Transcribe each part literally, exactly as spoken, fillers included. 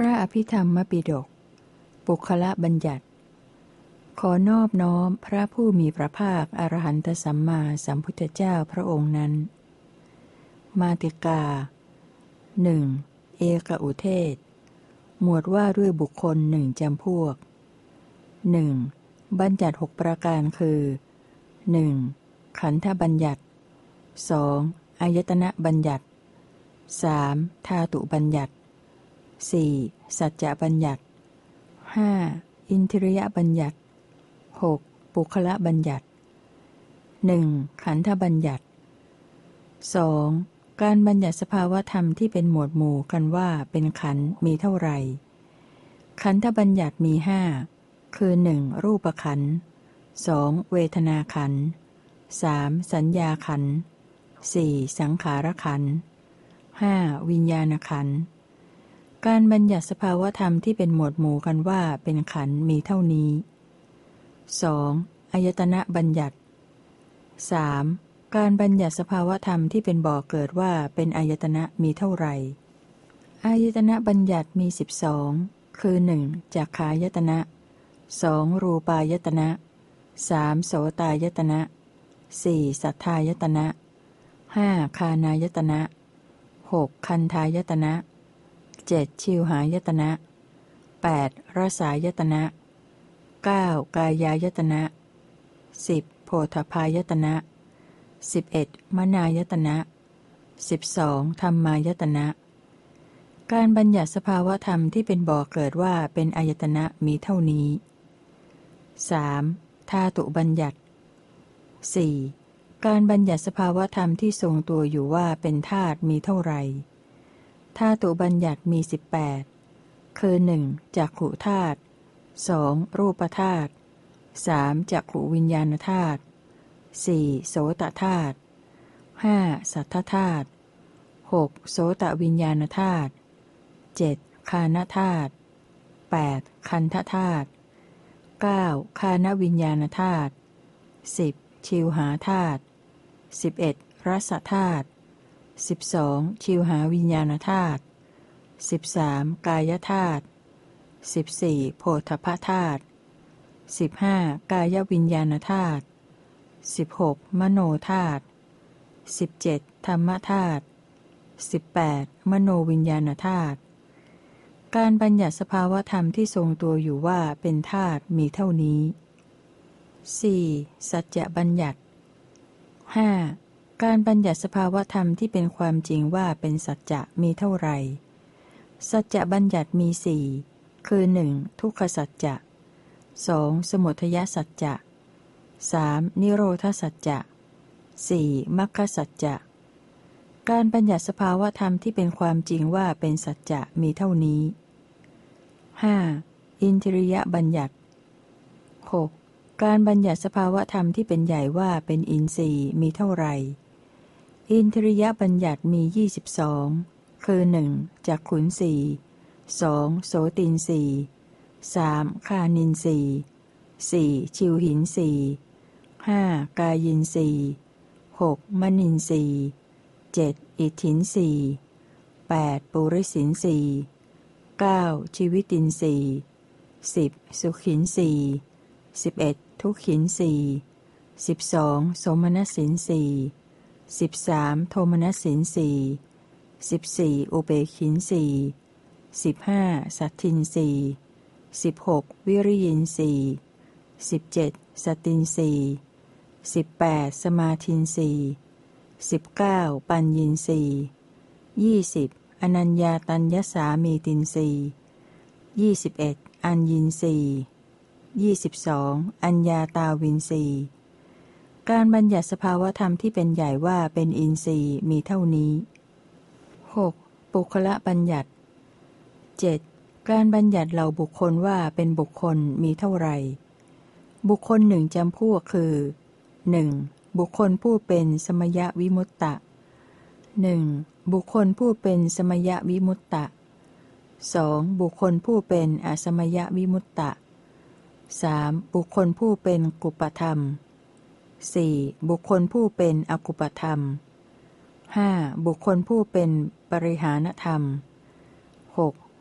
ระอภิธรรมปิฎกปุคละบัญญัติขอนอบน้อมพระผู้มีพระภาคอรหันตสัมมาสัมพุทธเจ้าพระองค์นั้นมาติกาหนึ่งเอกอุเทศหมวดว่าด้วยบุคคลหนึ่งจำพวกหนึ่งบัญญัติหกประการคือหนึ่งขันธบัญญัติสองอายตนะบัญญัติสามธาตุบัญญัติสี่สัจจะบัญญัติห้าอินทรียบัญญัติหกปุคละบัญญัติหนึ่งขันธบัญญัติสองการบัญญัติสภาวธรรมที่เป็นหมวดหมู่กันว่าเป็นขันธ์มีเท่าไหร่ขันธบัญญัติมีห้าคือหนึ่งรูปขันธ์สองเวทนาขันธ์สามสัญญาขันธ์สี่สังขารขันธ์ห้าวิญญาณขันธ์การบัญญัติสภาวธรรมที่เป็นหมวดหมู่กันว่าเป็นขันธ์มีเท่านี้สองอายตนะบัญญัติสามการบัญญัติสภาวธรรมที่เป็นบ่อเกิดว่าเป็นอายตนะมีเท่าไหร่อายตนะบัญญัติมีสิบสองคือหนึ่งจักขายตนะสองรูปายตนะสามโสตายตนะสี่สัทธายตนะห้าคานายตนะหกคันธายตนะเจ็ดชิวหายตนะแปดรสายตนะเก้ากายายตนะสิบโผฏฐัพพายตนะสิบเอ็ดมนายตนะสิบสองธัมมายตนะการบัญญัติสภาวธรรมที่เป็นบ่อเกิดว่าเป็นอายตนะมีเท่านี้สามธาตุบัญญัติสี่การบัญญัติสภาวธรรมที่ทรงตัวอยู่ว่าเป็นธาตุมีเท่าไหร่ธาตุบัญญัติมีสิบแปดคือหนึ่งจักขุธาตุสองรูปธาตุสามจักขุวิญญาณธาตุสี่โสตธาตุห้าสัทธธาตุหกโสตวิญญาณธาตุเจ็ดคานธาตุแปดคันธธาตุเก้าคานวิญญาณธาตุสิบชิวหาธาตุสิบเอ็ดรสธาตุสิบสองชิวหาวิญญาณธาตุสิบสามกายธาตุสิบสี่โผฏฐัพพธาตุสิบห้ากายวิญญาณธาตุสิบหกมโนธาตุสิบเจ็ดธรรมธาตุสิบแปดมโนวิญญาณธาตุการบัญญัติสภาวธรรมที่ทรงตัวอยู่ว่าเป็นธาตุมีเท่านี้สี่สัจจะบัญญัติห้าการบัญญัติสภาวธรรมที่เป็นความจริงว่าเป็นสัจจะมีเท่าไหร่สัจจะบัญญัติมีสี่คือหนึ่งทุกขสัจจะสองสมุทัยสัจจะสามนิโรธสัจจะสี่มรรคสัจจะการบัญญัติสภาวธรรมที่เป็นความจริงว่าเป็นสัจจะมีเท่านี้ห้าอินทรียบัญญัติหกการบัญญัติสภาวธรรมที่เป็นใหญ่ว่าเป็นอินทรีย์มีเท่าไหร่อินทรียบัญญัติมียี่สิบสองคือหนึ่งจักขุนสีสองโสตินสีสามคานินสีสี่ชิวหินสีห้ากายินสีหกมนินสีเจ็ดอิทธินสีแปดปุริสินสีเก้าชีวิตินสีสิบสุขินสีสิบเอ็ดทุกขินสีสิบสองโสมนัสสินสีสิบสามโทมนัสสินสีสิบสี่อุเบกขินสีสิบห้าสัตทินสีสิบหกวิริยินสีสิบเจ็ดสตินสีสิบแปดสมาธินสีสิบเก้าปัญญินสียี่สิบอนัญญาตัญญสามีตินสียี่สิบเอ็ดอัญญินสียี่สิบสองอัญญาตาวินสีการบัญญัติสภาวธรรมที่เป็นใหญ่ว่าเป็นอินทรีย์มีเท่านี้หกปุคละบัญญัติเจ็ดการบัญญัติเหล่าบุคคลว่าเป็นบุคคลมีเท่าไหร่บุคคลหนึ่งจำพวกคือหนึ่งบุคคลผู้เป็นสมยวิมุตตะหนึ่งบุคคลผู้เป็นสมยวิมุตตะสองบุคคลผู้เป็นอสมยวิมุตตะสามบุคคลผู้เป็นกุปธรรมสี่บุคคลผู้เป็นอกุปธรรมห้าบุคคลผู้เป็นปริหานธรรมหก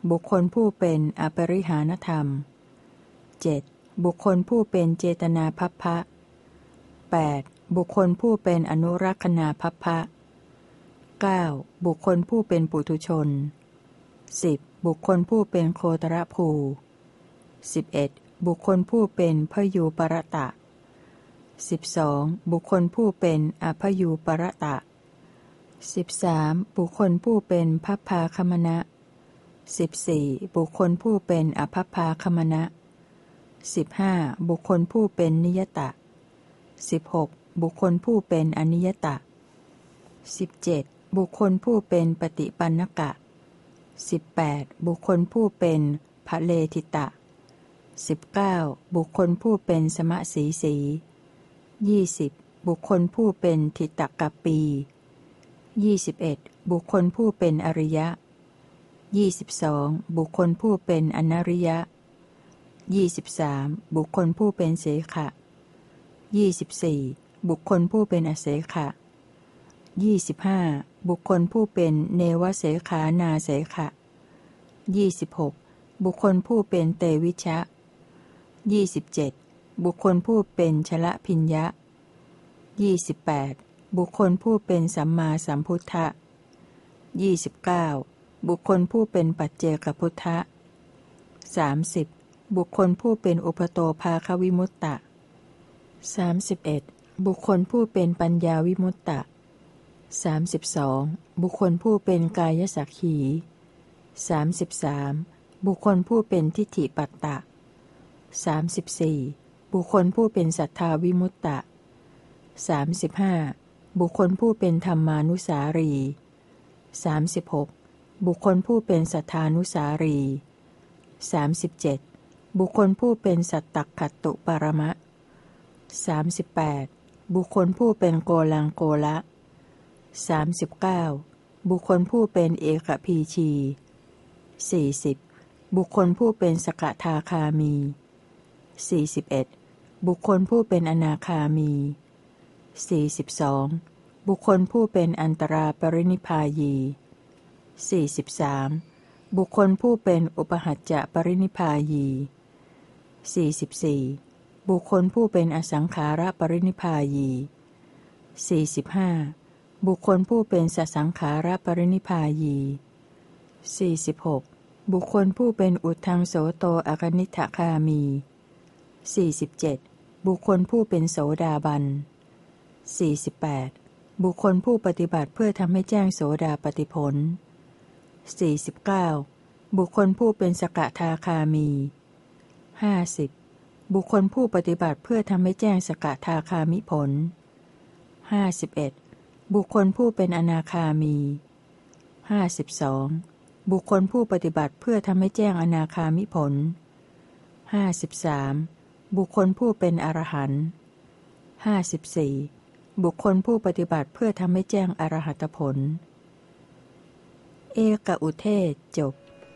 บุคคลผู้เป็นอปริหานธรรม เจ็ด บุคคลผู้เป็นเจตนาภัพพะ แปด บุคคลผู้เป็นอนุรักษณาภัพพะ เก้า บุคคลผู้เป็นปุถุชน สิบ บุคคลผู้เป็นโคตรภู สิบเอ็ด บุคคลผู้เป็นพยูปรตะ สิบสอง บุคคลผู้เป็นอพยูปรตะ สิบสาม บุคคลผู้เป็นภัพพาคมนะ สิบสี่ บุคคลผู้เป็นอภัพพาคมนะ สิบห้า บุคคลผู้เป็นนิยตะ สิบหก บุคคลผู้เป็นอนิยตะ สิบเจ็ด บุคคลผู้เป็นปฏิปันนกะ สิบแปด บุคคลผู้เป็นภเลทิตะ สิบเก้า บุคคลผู้เป็นสมสีสี ยี่สิบ บุคคลผู้เป็นทิตกัปปี ยี่สิบเอ็ด บุคคลผู้เป็นอริยะ ยี่สิบสอง บุคคลผู้เป็นอนริยะ ยี่สิบสาม บุคคลผู้เป็นเสขะ ยี่สิบสี่ บุคคลผู้เป็นอเสขะ ยี่สิบห้า บุคคลผู้เป็นเนวเสขานาเสขะ ยี่สิบหก บุคคลผู้เป็นเตวิชะ ยี่สิบเจ็ด บุคคลผู้เป็นชละพิญญะ ยี่สิบแปด บุคคลผู้เป็นสัมมาสัมพุทธะ ยี่สิบเก้า บุคคลผู้เป็นปัจเจกพุทธะ สามสิบ บุคคลผู้เป็นอุปโตภาควิมุตตะ สามสิบเอ็ด บุคคลผู้เป็นปัญญาวิมุตตะ สามสิบสอง บุคคลผู้เป็นกายสักขี สามสิบสาม บุคคลผู้เป็นทิฏฐิปัตตะ สามสิบสี่ บุคคลผู้เป็นสัทธาวิมุตตะ สามสิบห้า บุคคลผู้เป็นธรรมานุสารี สามสิบหก บุคคลผู้เป็นสัทธานุสารี สามสิบเจ็ด บุคคลผู้เป็นสัตตคัตตุปรมะ สามสิบแปด บุคคลผู้เป็นโกลังโกละ สามสิบเก้า บุคคลผู้เป็นเอกพีชี สี่สิบ บุคคลผู้เป็นสกทาคามี สี่สิบเอ็ด บุคคลผู้เป็นอนาคามี สี่สิบสอง บุคคลผู้เป็นอันตราปรินิพพายี สี่สิบสาม บุคคลผู้เป็นอุปหัจจะปรินิพพายี สี่สิบสี่ บุคคลผู้เป็นอสังขาระปรินิพพายี สี่สิบห้า บุคคลผู้เป็นสสังขาระปรินิพพายี สี่สิบหก บุคคลผู้เป็นอุทธังโสโตอกนิฏฐคามี สี่สิบเจ็ด บุคคลผู้เป็นโสดาบัน สี่สิบแปด บุคคลผู้ปฏิบัติเพื่อทำให้แจ้งโสดาปัตติผล สี่สิบเก้า บุคคลผู้เป็นสกทาคามี ห้าสิบ บุคคลผู้ปฏิบัติเพื่อทำให้แจ้งสกทาคามิผล ห้าสิบเอ็ด บุคคลผู้เป็นอนาคามี ห้าสิบสอง บุคคลผู้ปฏิบัติเพื่อทำให้แจ้งอนาคามิผล ห้าสิบสาม บุคคลผู้เป็นอรหันต์ ห้าสิบสี่ บุคคลผู้ปฏิบัติเพื่อทำให้แจ้งอรหัตผล เอกอุเทศจบ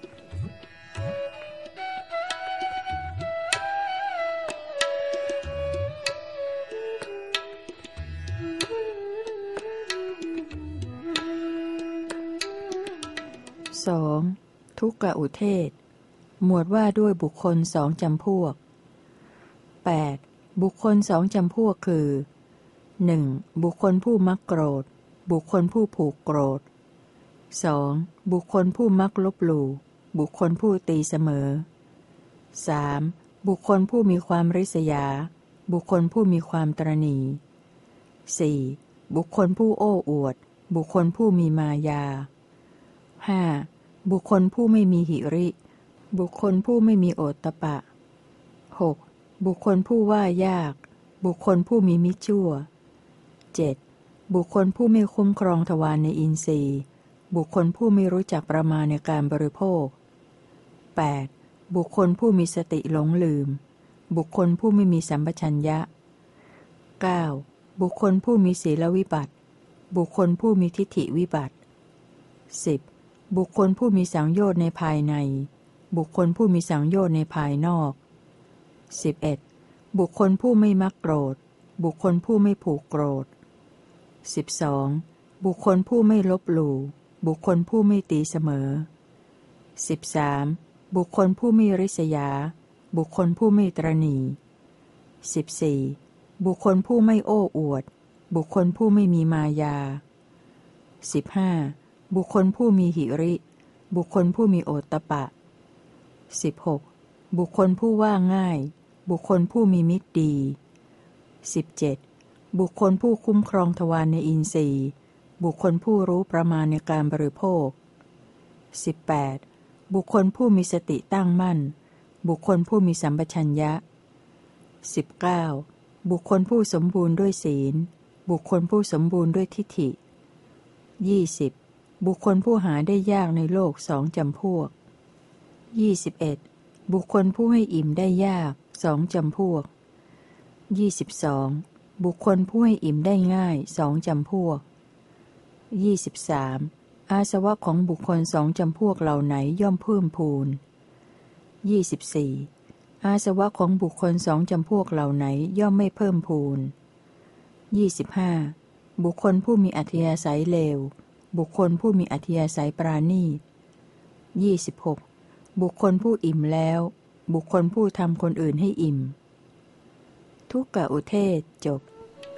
สอง ทุกขอุเทศหมวดว่าด้วยบุคคลสองจำพวก แปด บุคคลสองจำพวกคือ หนึ่ง บุคคลผู้มักโกรธบุคคลผู้ผูกโกรธ สอง บุคคลผู้มักลบหลู่บุคคลผู้ตีเสมอ สาม บุคคลผู้มีความริษยาบุคคลผู้มีความตระหนี่ สี่ บุคคลผู้โอ้อวดบุคคลผู้มีมายา ห้า บุคคลผู้ไม่มีหิริบุคคลผู้ไม่มีโอตตัปปะ หก บุคคลผู้ว่ายากบุคคลผู้มีมิจฉั่ว เจ็ด บุคคลผู้ไม่คุ้มครองทวารในอินทรีย์บุคคลผู้ไม่รู้จักประมาณในการบริโภค แปด บุคคลผู้มีสติหลงลืมบุคคลผู้ไม่มีสัมปชัญญะ เก้า บุคคลผู้มีศีลวิบัติบุคคลผู้มีทิฏฐิวิบัติ สิบ บุคคลผู้มีสังโยชน์ในภายในบุคคลผู้มีสังโยชน์ในภายนอก สิบเอ็ด บุคคลผู้ไม่มักโกรธบุคคลผู้ไม่ผูกโกรธ สิบสอง บุคคลผู้ไม่ลบหลู่บุคคลผู้ไม่ตีเสมอสิบสามบุคคลผู้ไม่ริษยาบุคคลผู้ไม่ตระหนี่สิบสี่บุคคลผู้ไม่โอ้อวดบุคคลผู้ไม่มีมายาสิบห้าบุคคลผู้มีหิริบุคคลผู้มีโอตตัปปะสิบหกบุคคลผู้ว่าง่ายบุคคลผู้มีมิตรดีสิบเจ็ดบุคคลผู้คุ้มครองทวารในอินทรีย์บุคคลผู้รู้ประมาณในการบริโภคสิบแปดบุคคลผู้มีสติตั้งมั่นบุคคลผู้มีสัมปชัญญะสิบเก้าบุคคลผู้สมบูรณ์ด้วยศีลบุคคลผู้สมบูรณ์ด้วยทิฏฐิยี่สิบบุคคลผู้หาได้ยากในโลกสองจำพวกยี่สิบเอ็ดบุคคลผู้ให้อิ่มได้ยากสองจำพวกยี่สิบสองบุคคลผู้ให้อิ่มได้ง่ายสองจำพวกยี่สิบสามอาสวะของบุคคลสองจำพวกเหล่าไหนย่อมเพิ่มพูนยี่สิบสี่อาสวะของบุคคลสองจำพวกเหล่าไหนย่อมไม่เพิ่มพูนยี่สิบห้าบุคคลผู้มีอัธยาศัยเลวบุคคลผู้มีอัธยาศัยปราณีตยี่สิบหกบุคคลผู้อิ่มแล้วบุคคลผู้ทำคนอื่นให้อิ่มทุกกอุเทศจบ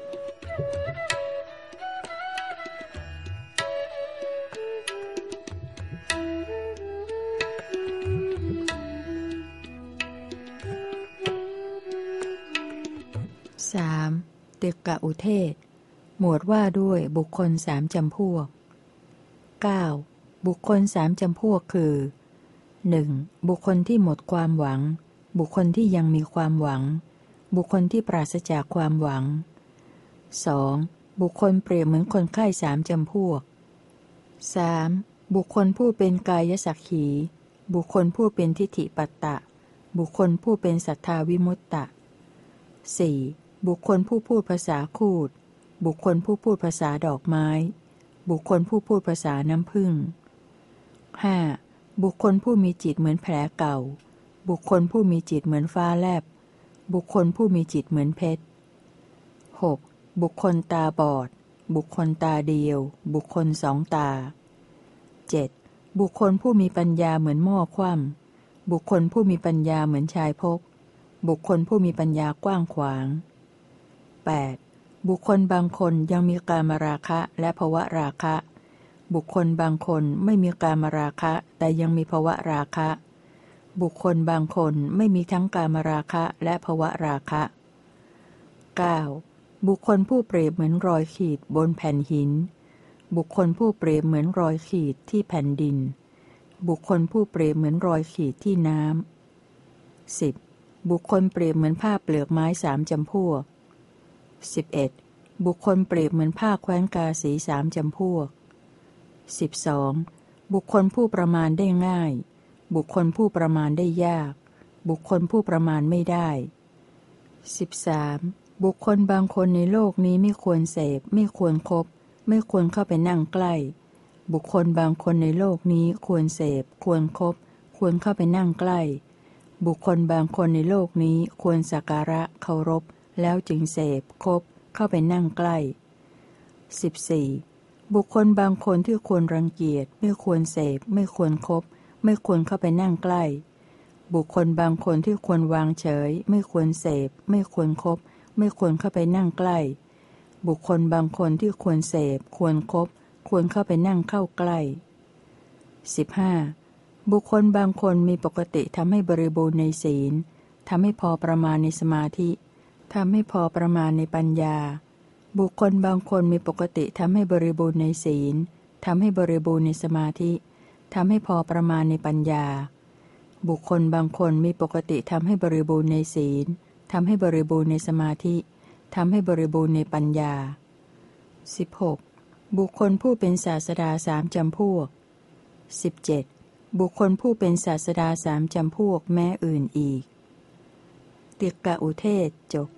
สามติกะอุเทศหมวดว่าด้วยบุคคลสามจำพวกเก้าบุคคลสามจำพวกคือหนึ่งบุคคลที่หมดความหวังบุคคลที่ยังมีความหวังบุคคลที่ปราศจากความหวังสองบุคคลเปรียบเหมือนคนไข้สามจำพวกสามบุคคลผู้เป็นกายสักขีบุคคลผู้เป็นทิฏฐิปัตตะบุคคลผู้เป็นสัทธาวิมุตตะสี่บุคคลผู้พูดภาษาคูดบุคคลผู้พูดภาษาดอกไม้บุคคลผู้พูดภาษาน้ำผึ้งห้าบุคคลผู้มีจิตเหมือนแผลเก่าบุคคลผู้มีจิตเหมือนฟ้าแลบบุคคลผู้มีจิตเหมือนเพชรหกบุคคลตาบอดบุคคลตาเดียวบุคคลสองตาเจ็ดบุคคลผู้มีปัญญาเหมือนหม้อคว่ำบุคคลผู้มีปัญญาเหมือนชายพกบุคคลผู้มีปัญญากว้างขวางแปดบุคคลบางคนยังมีกามราคะและภวราคะบุคคลบางคนไม่มีกามราคะแต่ยังมีภวราคะบุคคลบางคนไม่มีทั้งกามราคะและภวราคะเก้าบุคคลผู้เปรียบเหมือนรอยขีดบนแผ่นหินบุคคลผู้เปรียบเหมือนรอยขีดที่แผ่นดินบุคคลผู้เปรียบเหมือนรอยขีดที่น้ำสิบบุคคลเปรียบเหมือนผ้าเปลือกไม้สามจำพวกสิบเอ็ดบุคคลเปรียบเหมือนผ้าแคว้นกาสีสามจำพวกสิบสองบุคคลผู้ประมาณได้ง่ายบุคคลผู้ประมาณได้ยากบุคคลผู้ประมาณไม่ได้สิบสามบุคคลบางคนในโลกนี้ไม่ควรเสพไม่ควรคบไม่ควรเข้าไปนั่งใกล้บุคคลบางคนในโลกนี้ควรเสพควรคบควรเข้าไปนั่งใกล้บุคคลบางคนในโลกนี้ควรสักการะเคารพแล้วจึงเสพคบเข้าไปนั่งใกล้สิบสี่บุคคลบางคนที่ควรรังเกียจไม่ควรเสพไม่ควรคบไม่ควรเข้าไปนั่งใกล้บุคคลบางคนที่ควรวางเฉยไม่ควรเสพไม่ควรคบไม่ควรเข้าไปนั่งใกล้บุคคลบางคนที่ควรเสพควรคบควรเข้าไปนั่งเข้าใกล้สิบห้าบุคคลบางคนมีปกติทำให้บริบูรณ์ในศีลทำให้พอประมาณในสมาธิทำให้พอประมาณในปัญญาบุคคลบางคนมีปกติทำให้บริบูรณ์ในศีลทำให้บริบูรณ์ในสมาธิทำให้พอประมาณในปัญญาบุคคลบางคนมีปกติทำให้บริบูรณ์ในศีลทำให้บริบูรณ์ในสมาธิทำให้บริบูรณ์ในปัญญาสิบหกบุคคลผู้เป็นศาสดาสามจำพวกสิบเจ็ดบุคคลผู้เป็นศาสดาสามจำพวกแม้อื่นอีกติกะอุเทศจบ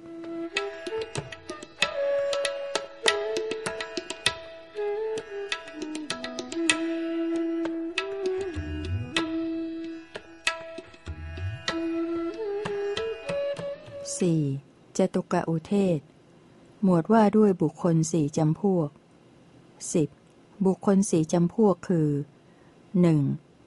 สี่จตุกะอุเทศหมวดว่าด้วยบุคคลสี่จำพวกสิบบุคคลสี่จำพวกคือหนึ่ง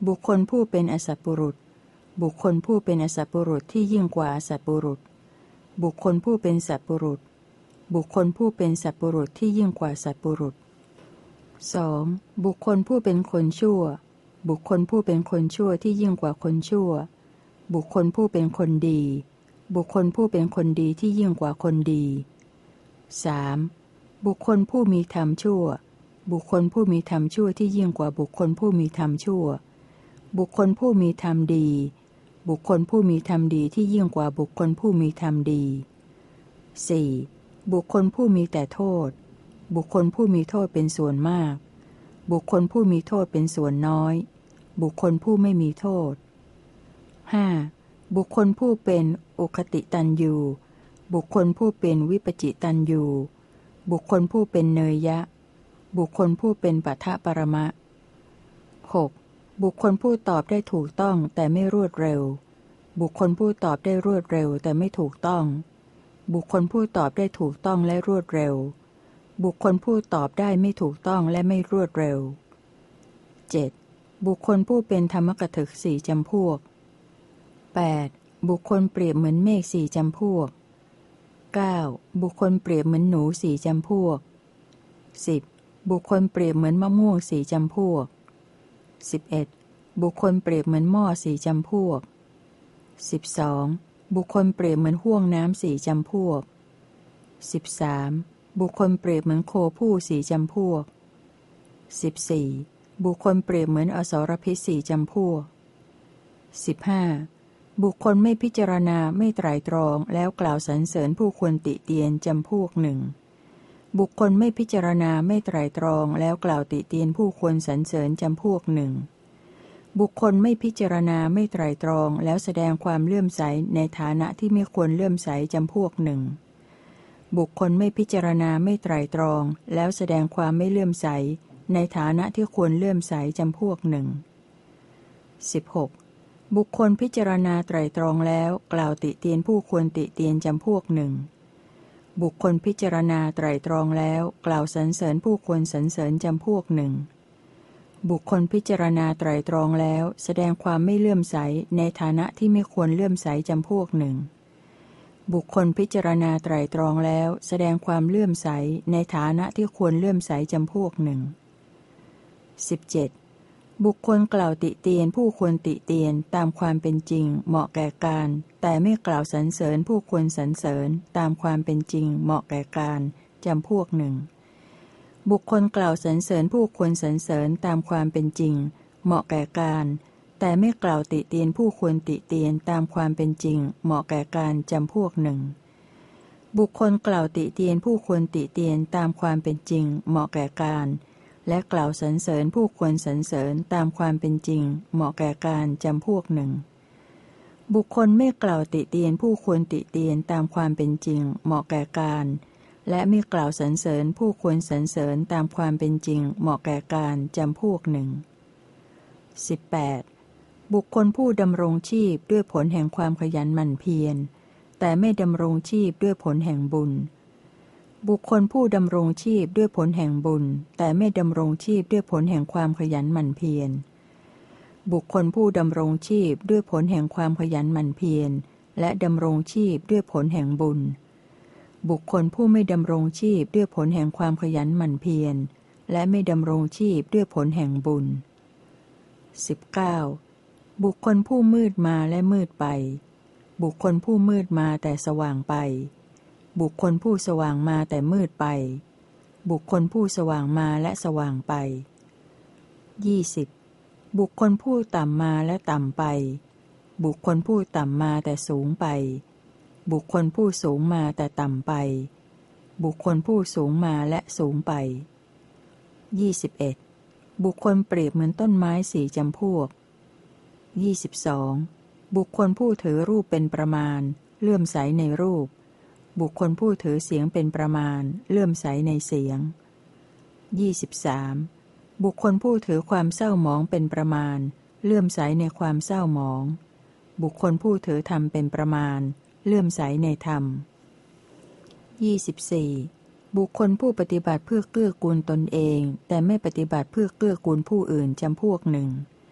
บุคคลผู้เป็นอสัตบุรุษบุคคลผู้เป็นอสัตบุรุษที่ยิ่งกว่าอสัตบุรุษบุคคลผู้เป็นสัตบุรุษบุคคลผู้เป็นสัตบุรุษที่ยิ่งกว่าสัตบุรุษ สอง บุคคลผู้เป็นคนชั่วบุคคลผู้เป็นคนชั่วที่ยิ่งกว่าคนชั่วบุคคลผู้เป็นคนดีบุคคลผู้เป็นคนดีที่ยิ่งกว่าคนดี สาม บุคคลผู้มีธรรมชั่วบุคคลผู้มีธรรมชั่วที่ยิ่งกว่าบุคคลผู้มีธรรมชั่วบุคคลผู้มีธรรมดีบุคคลผู้มีธรรมดีที่ยิ่งกว่าบุคคลผู้มีธรรมดี สี่ บุคคลผู้มีแต่โทษบุคคลผู้มีโทษเป็นส่วนมากบุคคลผู้มีโทษเป็นส่วนน้อยบุคคลผู้ไม่มีโทษ ห้า บุคคลผู้เป็นอุคติตันยูบุคคลผู้เป็นวิปจิตันยูบุคคลผู้เป็นเนยยะบุคคลผู้เป็นปัฏฐปรมะ หก บุคคลผู้ตอบได้ถูกต้องแต่ไม่รวดเร็วบุคคลผู้ตอบได้รวดเร็วแต่ไม่ถูกต้องบุคคลผู้ตอบได้ถูกต้องและรวดเร็วบุคคลผู้ตอบได้ไม่ถูกต้องและไม่รวดเร็ว เจ็ด บุคคลผู้เป็นธรรมกถึกสี่จำพวก แปด บุคคลเปรียบเหมือนเมฆสี่จำพวก เก้า บุคคลเปรียบเหมือนหนูสี่จำพวก สิบ บุคคลเปรียบเหมือนมะม่วงสี่จำพวก สิบเอ็ด บุคคลเปรียบเหมือนหม้อสี่จำพวก สิบสอง บุคคลเปรียบเหมือนห้วงน้ำสี่จำพวก สิบสาม บุคคลเปรียบเหมือนโคผู้สี่จำพวก สิบสี่ บุคคลเปรียบเหมือนอสรพิษสี่จำพวก สิบห้า บุคคลไม่พิจารณาไม่ไตร่ตรองแล้วกล่าวสรรเสริญผู้ควรติเตียนจำพวกหนึ่งบุคคลไม่พิจารณาไม่ไตร่ตรองแล้วกล่าวติเตียนผู้ควรสรรเสริญจำพวกหนึ่งบุคคลไม่พิจารณาไม่ไตร่ตรองแล้วแสดงความเลื่อมใสในฐานะที่ไม่ควรเลื่อมใสจำพวกหนึ่งบุคคลไม่พิจารณาไม่ไตร่ตรองแล้วแสดงความไม่เลื่อมใสในฐานะที่ควรเลื่อมใสจำพวกหนึ่ง สิบหก บุคคลพิจารณาไตร่ตรองแล้วกล่าวติเตียนผู้ควรติเตียนจำพวกหนึ่งบุคคลพิจารณาไตร่ตรองแล้วกล่าวสรรเสริญผู้ควรสรรเสริญจำพวกหนึ่งบุคคลพิจารณาไตร่ตรองแล้วแสดงความไม่เลื่อมใสในฐานะที่ไม่ควรเลื่อมใสจำพวกหนึ่งบุคคลพิจารณาไตร่ตรองแล้วแสดงความเลื่อมใสในฐานะที่ควรเลื่อมใสจำพวกหนึ่ง สิบเจ็ด บุคคลกล่าวติเตียนผู้ควรติเตียนตามความเป็นจริงเหมาะแก่การแต่ไม่กล่าวสรรเสริญผู้ควรสรรเสริญตามความเป็นจริงเหมาะแก่การจำพวกหนึ่งบุคคลกล่าวสรรเสริญผู้ควรสรรเสริญตามความเป็นจริงเหมาะแก่การแต่ไม่กล่าวติเตียนผู้ควรติเตียนตามความเป็นจริงเหมาะแก่การจำพวกหนึ่งบุคคลกล่าวติเตียนผู้ควรติเตียนตามความเป็นจริงเหมาะแก่การและกล่าวสรรเสริญผู้ควรสรรเสริญตามความเป็นจริงเหมาะแก่การจำพวกหนึ่งบุคคลไม่กล่าวติเตียนผู้ควรติเตียนตามความเป็นจริงเหมาะแก่การและไม่กล่าวสรรเสริญผู้ควรสรรเสริญตามความเป็นจริงเหมาะแก่การจำพวกหนึ่ง สิบแปด บุคคลผู้ดำรงชีพด้วยผลแห่งความขยันหมั่นเพียรแต่ไม่ดำรงชีพด้วยผลแห่งบุญบุคคลผู้ดำรงชีพด้วยผลแห่งบุญแต่ไม่ดำรงชีพด้วยผลแห่งความขยันหมั่นเพียรบุคคลผู้ดำรงชีพด้วยผลแห่งความขยันหมั่นเพียรและดำรงชีพด้วยผลแห่งบุญบุคคลผู้ไม่ดำรงชีพด้วยผลแห่งความขยันหมั่นเพียรและไม่ดำรงชีพด้วยผลแห่งบุญ สิบเก้า บุคคลผู้มืดมาและมืดไปบุคคลผู้มืดมาแต่สว่างไปบุคคลผู้สว่างมาแต่มืดไปบุคคลผู้สว่างมาและสว่างไป ยี่สิบ บุคคลผู้ต่ำมาและต่ำไปบุคคลผู้ต่ำมาแต่สูงไปบุคคลผู้สูงมาแต่ต่ำไปบุคคลผู้สูงมาและสูงไป ยี่สิบเอ็ด บุคคลเปรียบเหมือนต้นไม้สี่จำพวก ยี่สิบสอง บุคคลผู้ถือรูปเป็นประมาณเลื่อมใสในรูปบุคคลผู้ถือเสียงเป็นประมาณเลื่อมใสในเสียง ยี่สิบสาม บุคคลผู้ถือความเศร้าหมองเป็นประมาณเลื่อมใสในความเศร้าหมองบุคคลผู้ถือธรรมเป็นประมาณเลื่อมใสในธรรม ยี่สิบสี่ บุคคลผู้ปฏิบัติเพื่อเกื้อกูลตนเองแต่ไม่ปฏิบัติเพื่อเกื้อกูลผู้อื่นจำพวกหนึ่ง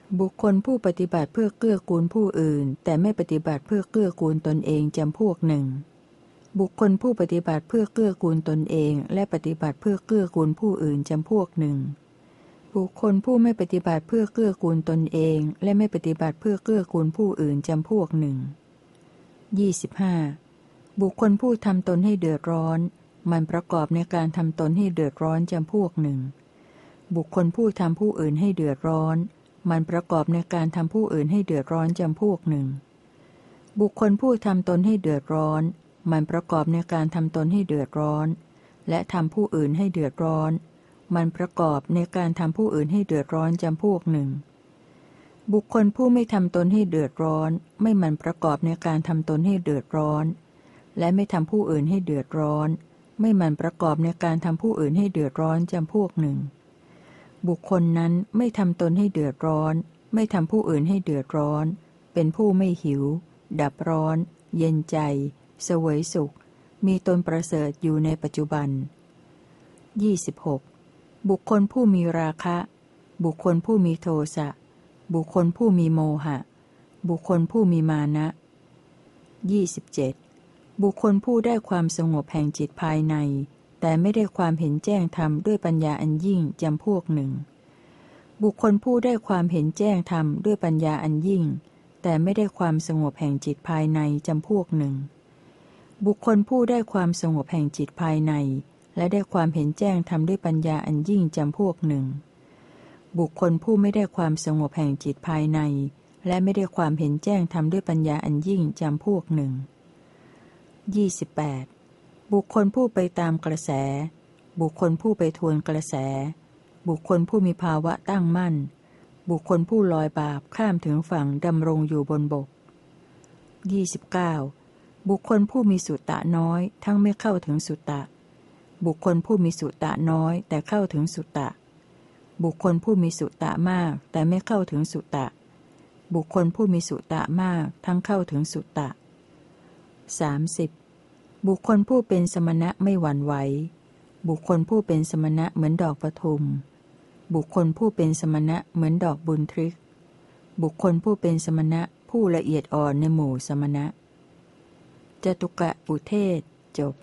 บุคคลผู้ปฏิบัติเพื่อเกื้อกูลผู้อื่นแต่ไม่ปฏิบัติเพื่อเกื้อกูลตนเองจำพวกหนึ่งบุคคลผู้ปฏิบัติเพื่อเกื้อกูลตนเองและปฏิบัติเพื่อเกื้อกูลผู้อื่นจำพวกหนึ่งบุคคลผู้ไม่ปฏิบัติเพื่อเกื้อกูลตนเองและไม่ปฏิบัติเพื่อเกื้อกูลผู้อื่นจำพวกหนึ่งยี่สิบห้าบุคคลผู้ทำตนให้เดือดร้อนมันประกอบในการทำตนให้เดือดร้อนจำพวกหนึ่งบุคคลผู้ทำผู้อื่นให้เดือดร้อนมันประกอบในการทำผู้อื่นให้เดือดร้อนจำพวกหนึ่งบุคคลผู้ทำตนให้เดือดร้อนมันประกอบในการทำตนให้เดือดร้อนและทำผู้อื่นให้เดือดร้อนมันประกอบในการทำผู้อื่นให้เดือดร้อนจำพวกหนึ่งบุคคลผู้ไม่ทำตนให้เดือดร้อนไม่มันประกอบในการทำตนให้เดือดร้อนและไม่ทำผู้อื่นให้เดือดร้อนไม่มันประกอบในการทำผู้อื่นให้เดือดร้อนจำพวกหนึ่งบุคคลนั้นไม่ทำตนให้เดือดร้อนไม่ทำผู้อื่นให้เดือดร้อนเป็นผู้ไม่หิวดับร้อนเย็นใจเสวยสุขมีตนประเสริฐอยู่ในปัจจุบันยี่สิบหกบุคคลผู้มีราคะบุคคลผู้มีโทสะบุคคลผู้มีโมหะบุคคลผู้มีมานะยี่สิบเจ็ดบุคคลผู้ได้ความสงบแห่งจิตภายในแต่ไม่ได้ความเห็นแจ้งธรรมด้วยปัญญาอันยิ่งจำพวกหนึ่งบุคคลผู้ได้ความเห็นแจ้งธรรมด้วยปัญญาอันยิ่งแต่ไม่ได้ความสงบแห่งจิตภายในจำพวกหนึ่งบุคคลผู้ได้ความสงบแห่งจิตภายในและได้ความเห็นแจ้งธรรมด้วยปัญญาอันยิ่งจำพวกหนึ่งบุคคลผู้ไม่ได้ความสงบแห่งจิตภายในและไม่ได้ความเห็นแจ้งธรรมด้วยปัญญาอันยิ่งจำพวกหนึ่งยี่สิบแปดบุคคลผู้ไปตามกระแสบุคคลผู้ไปทวนกระแสบุคคลผู้มีภาวะตั้งมั่นบุคคลผู้ลอยบาปข้ามถึงฝั่งดำรงอยู่บนบกยี่สิบเก้าบุคคลผู้มีสุตตะน้อยทั้งไม่เข้าถึงสุตตะบุคคลผู้มีสุตตะน้อยแต่เข้าถึงสุตตะบุคคลผู้มีสุตตะมากแต่ไม่เข้าถึงสุตตะบุคคลผู้มีสุตตะมากทั้งเข้าถึงสุตตะสามสิบบุคคลผู้เป็นสมณะไม่หวั่นไหวบุคคลผู้เป็นสมณะเหมือนดอกปทุมบุคคลผู้เป็นสมณะเหมือนดอกบุญทริกบุคคลผู้เป็นสมณะผู้ละเอียดอ่อนในหมู่สมณะจตุกะอุเทศจบ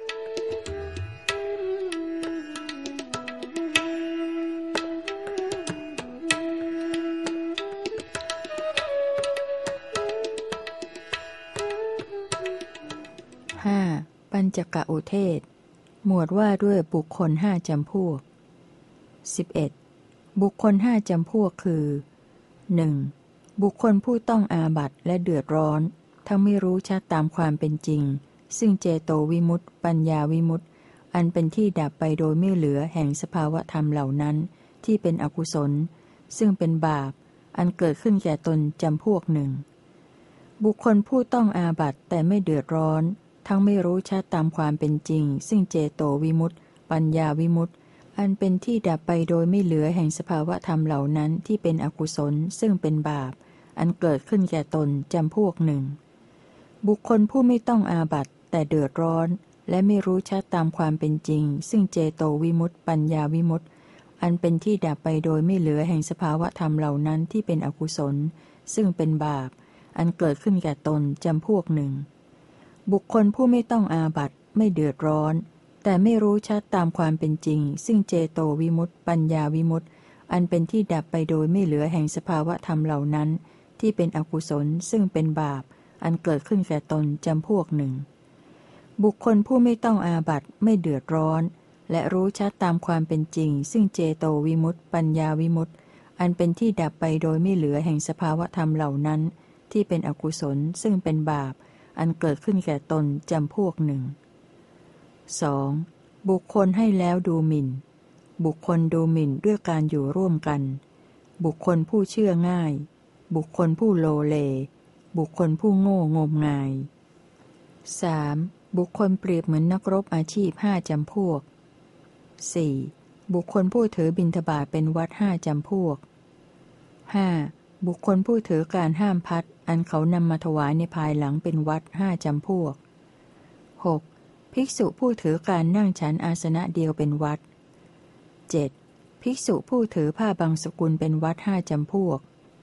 ห้าปัญจกอุเทศหมวดว่าด้วยบุคคลห้าจำพวกสิบเอ็ดบุคคลห้าจำพวกคือ หนึ่ง. บุคคลผู้ต้องอาบัติและเดือดร้อนทั้งไม่รู้ชัดตามความเป็นจริงซึ่งเจโตวิมุตติปัญญาวิมุตติอันเป็นที่ดับไปโดยไม่เหลือแห่งสภาวธรรมเหล่านั้นที่เป็นอกุศลซึ่งเป็นบาปอันเกิดขึ้นแก่ตนจำพวกหนึ่งบุคคลผู้ต้องอาบัติแต่ไม่เดือดร้อนทั้งไม่รู้ชัดตามความเป็นจริงซึ่งเจโตวิมุตติปัญญาวิมุตติอันเป็นที่ดับไปโดยไม่เหลือแห่งสภาวธรรมเหล่านั้นที่เป็นอกุศลซึ่งเป็นบาปอันเกิดขึ้นแก่ตนจำพวกหนึ่งบุคคลผู้ไม่ต้องอาบัติแต่เดือดร้อนและไม่รู้ชัดตามความเป็นจริงซึ่งเจโตวิมุตติปัญญาวิมุตติอันเป็นที่ดับไปโดยไม่เหลือแห่งสภาวธรรมเหล่านั้นที่เป็นอกุศลซึ่งเป็นบาปอันเกิดขึ้นแก่ตนจำพวกหนึ่งบุคคลผู้ไม่ต้องอาบัติไม่เดือดร้อนแต่ไม่รู้ชัดตามความเป็นจริงซึ่งเจโตวิมุตติปัญญาวิมุตติอันเป็นที่ดับไปโดยไม่เหลือแห่งสภาวธรรมเหล่านั้นที่เป็นอกุศลซึ่งเป็นบาปอันเกิดขึ้นแก่ตนจำพวกหนึ่งบุคคลผู้ไม่ต้องอาบัติไม่เดือดร้อนและรู้ชัดตามความเป็นจริงซึ่งเจโตวิมุตติปัญญาวิมุตติอันเป็นที่ดับไปโดยไม่เหลือแห่งสภาวธรรมเหล่านั้นที่เป็นอกุศลซึ่งเป็นบาปอันเกิดขึ้นแก่ตนจำพวกหนึ่ง สอง. บุคคลให้แล้วดูหมิ่นบุคคลดูหมิ่นด้วยการอยู่ร่วมกันบุคคลผู้เชื่อง่ายบุคคลผู้โลเลบุคคลผู้โง่งมงาย สาม. บุคคลเปรียบเหมือนนักรบอาชีพห้าจำพวก สี่. บุคคลผู้ถือบิณฑบาตเป็นวัดห้าจำพวก ห้า. บุคคลผู้ถือการห้ามพัดอันเขานำมาถวายในภายหลังเป็นวัดห้าจำพวก หก. ภิกษุผู้ถือการนั่งฉันอาสนะเดียวเป็นวัด เจ็ด. ภิกษุผู้ถือผ้าบางสกุลเป็นวัดห้าจำพวก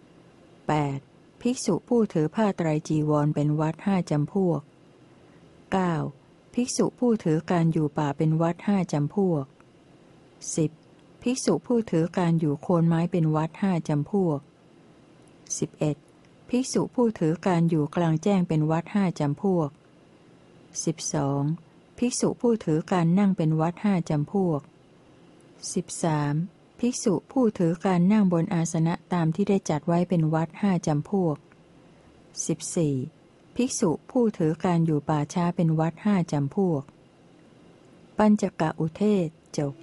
แปด ภิกษุผู้ถือผ้าไตรจีวรเป็นวัดห้าจำพวก เก้า ภิกษุผู้ถือการอยู่ป่าเป็นวัดห้าจำพวก สิบ ภิกษุผู้ถือการอยู่โคนไม้เป็นวัดห้าจำพวก สิบเอ็ด ภิกษุผู้ถือการอยู่กลางแจ้งเป็นวัดห้าจำพวก สิบสอง ภิกษุผู้ถือการนั่งเป็นวัดห้าจำพวก สิบสาม ภิกษุผู้ถือการนั่งบนอาสนะตามที่ได้จัดไว้เป็นวัดห้าจำพวก สิบสี่ ภิกษุผู้ถือการอยู่ป่าช้าเป็นวัดห้าจำพวก ปัญจกอุเทศจบ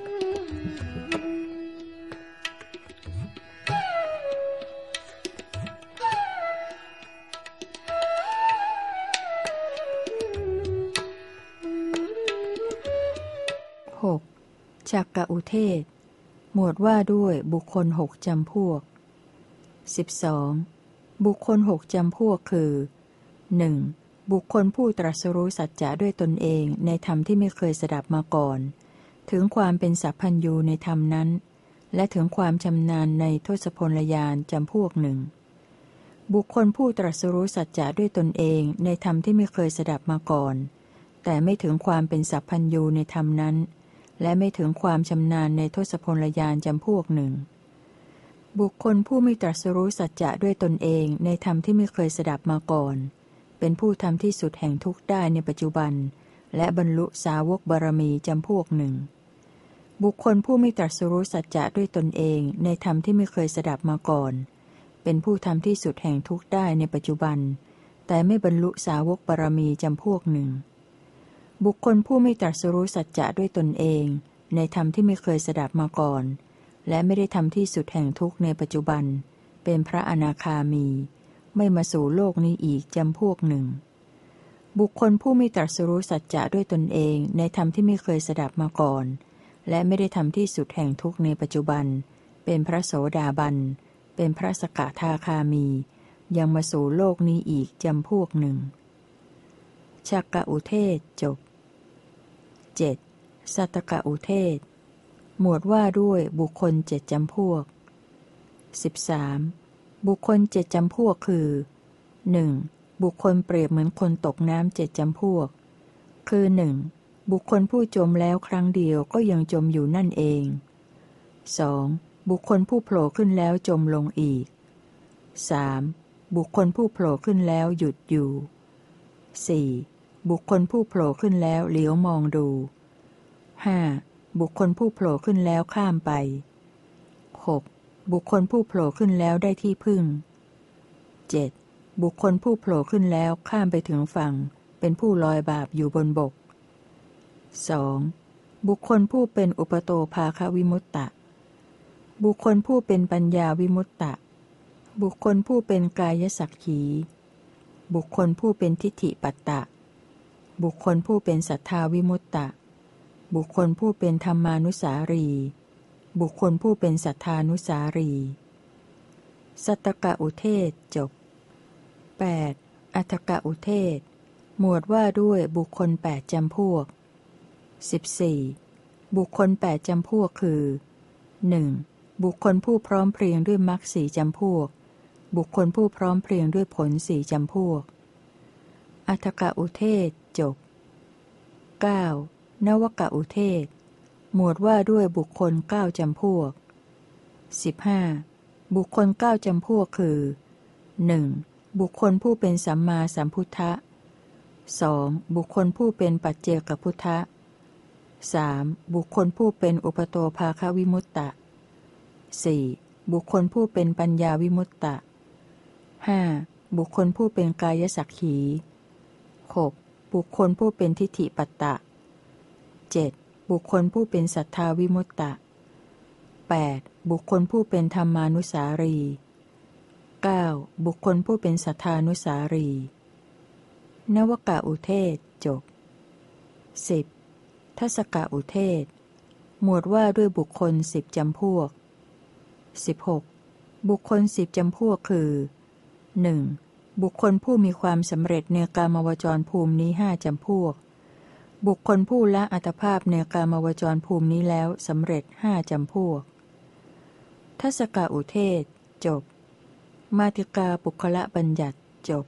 หกจักกอุเทศหมวดว่าด้วยบุคคลหกจำพวก สิบสอง บุคคลหกจำพวกคือ หนึ่ง บุคคลผู้ตรัสรู้สัจจะด้วยตนเองในธรรมที่ไม่เคยสดับมาก่อนถึงความเป็นสัพพัญญูในธรรมนั้นและถึงความชำนาญในทศพลญาณจำพวกหนึ่ง บุคคลผู้ตรัสรู้สัจจะด้วยตนเองในธรรมที่ไม่เคยสดับมาก่อนแต่ไม่ถึงความเป็นสัพพัญญูในธรรมนั้นและไม่ถึงความชำนาญในทศพลญาณจำพวกหนึ่ง บุคคลผู้ไม่ตรัสรู้สัจจะด้วยตนเองในธรรมที่ไม่เคยสดับมาก่อนเป็นผู้ทำที่สุดแห่งทุกข์ได้ในปัจจุบันและบรรลุสาวกบารมีจำพวกหนึ่ง บุคคลผู้ไม่ตรัสรู้สัจจะด้วยตนเองในธรรมที่ไม่เคยสดับมาก่อนเป็นผู้ทำที่สุดแห่งทุกข์ได้ในปัจจุบันแต่ไม่บรรลุสาวกบารมีจำพวกหนึ่ง บุคคลผู้ไม่ตรัสรู้สัจจะด้วยตนเองในธรรมที่ไม่เคยสดับมาก่อนและไม่ได้ทำที่สุดแห่งทุกข์ในปัจจุบันเป็นพระอนาคามีไม่มาสู่โลกนี้อีกจำพวกหนึ่ง บุคคลผู้ไม่ตรัสรู้สัจจะด้วยตนเองในธรรมที่ไม่เคยสดับมาก่อนและไม่ได้ทำที่สุดแห่งทุกข์ในปัจจุบันเป็นพระโสดาบันเป็นพระสกทาคามียังมาสู่โลกนี้อีกจำพวกหนึ่งชักกอุเทศจบ เจ็ด สัตตกอุเทศหมวดว่าด้วยบุคคลเจ็ดจำพวก สิบสาม บุคคลเจ็ดจำพวกคือ หนึ่ง บุคคลเปรียบเหมือนคนตกน้ำเจ็ดจำพวกคือ หนึ่ง บุคคลผู้จมแล้วครั้งเดียวก็ยังจมอยู่นั่นเอง สอง บุคคลผู้โผล่ขึ้นแล้วจมลงอีก สาม บุคคลผู้โผล่ขึ้นแล้วหยุดอยู่ สี่ บุคคลผู้โผล่ขึ้นแล้วเหลียวมองดู ห้า บุคคลผู้โผล่ขึ้นแล้วข้ามไป หก บุคคลผู้โผล่ขึ้นแล้วได้ที่พึ่ง เจ็ด บุคคลผู้โผล่ขึ้นแล้วข้ามไปถึงฝั่งเป็นผู้ลอยบาปอยู่บนบก สอง บุคคลผู้เป็นอุปโตภาควิมุตตะ บุคคลผู้เป็นปัญญาวิมุตตะ บุคคลผู้เป็นกายสักขี บุคคลผู้เป็นทิฏฐิปัตตะ บุคคลผู้เป็นสัทธาวิมุตตะ บุคคลผู้เป็นธรรมานุสารี บุคคลผู้เป็นสัทธานุสารี สัตตกอุเทศจบ แปด อัตถกอุเทศหมวดว่าด้วยบุคคลแปดจำพวก สิบสี่ บุคคลแปดจำพวกคือ หนึ่ง บุคคลผู้พร้อมเพรียงด้วยมรรคสี่จำพวกบุคคลผู้พร้อมเพรียงด้วยผลสี่จำพวก อัตถกอุเทศจบ เก้า นวกอุเทศหมวดว่าด้วยบุคคลเก้าจำพวก สิบห้า บุคคลเก้าจำพวกคือ หนึ่ง บุคคลผู้เป็นสัมมาสัมพุทธะ สอง บุคคลผู้เป็นปัจเจกพุทธะ สาม บุคคลผู้เป็นอุปโตภาควิมุตตะ สี่ บุคคลผู้เป็นปัญญาวิมุตตะ ห้า บุคคลผู้เป็นกายสักขี หก บุคคลผู้เป็นทิฏฐิปัตตะ เจ็ด บุคคลผู้เป็นสัทธาวิมุตตะ แปด บุคคลผู้เป็นธรรมานุสารี เก้า บุคคลผู้เป็นสัทธานุสารี นวกอุเทศจบ สิบ ทัสกอุเทศหมวดว่าด้วยบุคคลสิบจำพวก สิบหก บุคคลสิบจำพวกคือ หนึ่ง บุคคลผู้มีความสำเร็จในกามวจรภูมินี้ห้าจำพวกบุคคลผู้ละอัตภาพในกามวจรภูมินี้แล้วสำเร็จห้าจำพวก ทัสกอุเทศจบมาติกาปุคละบัญญัติจบ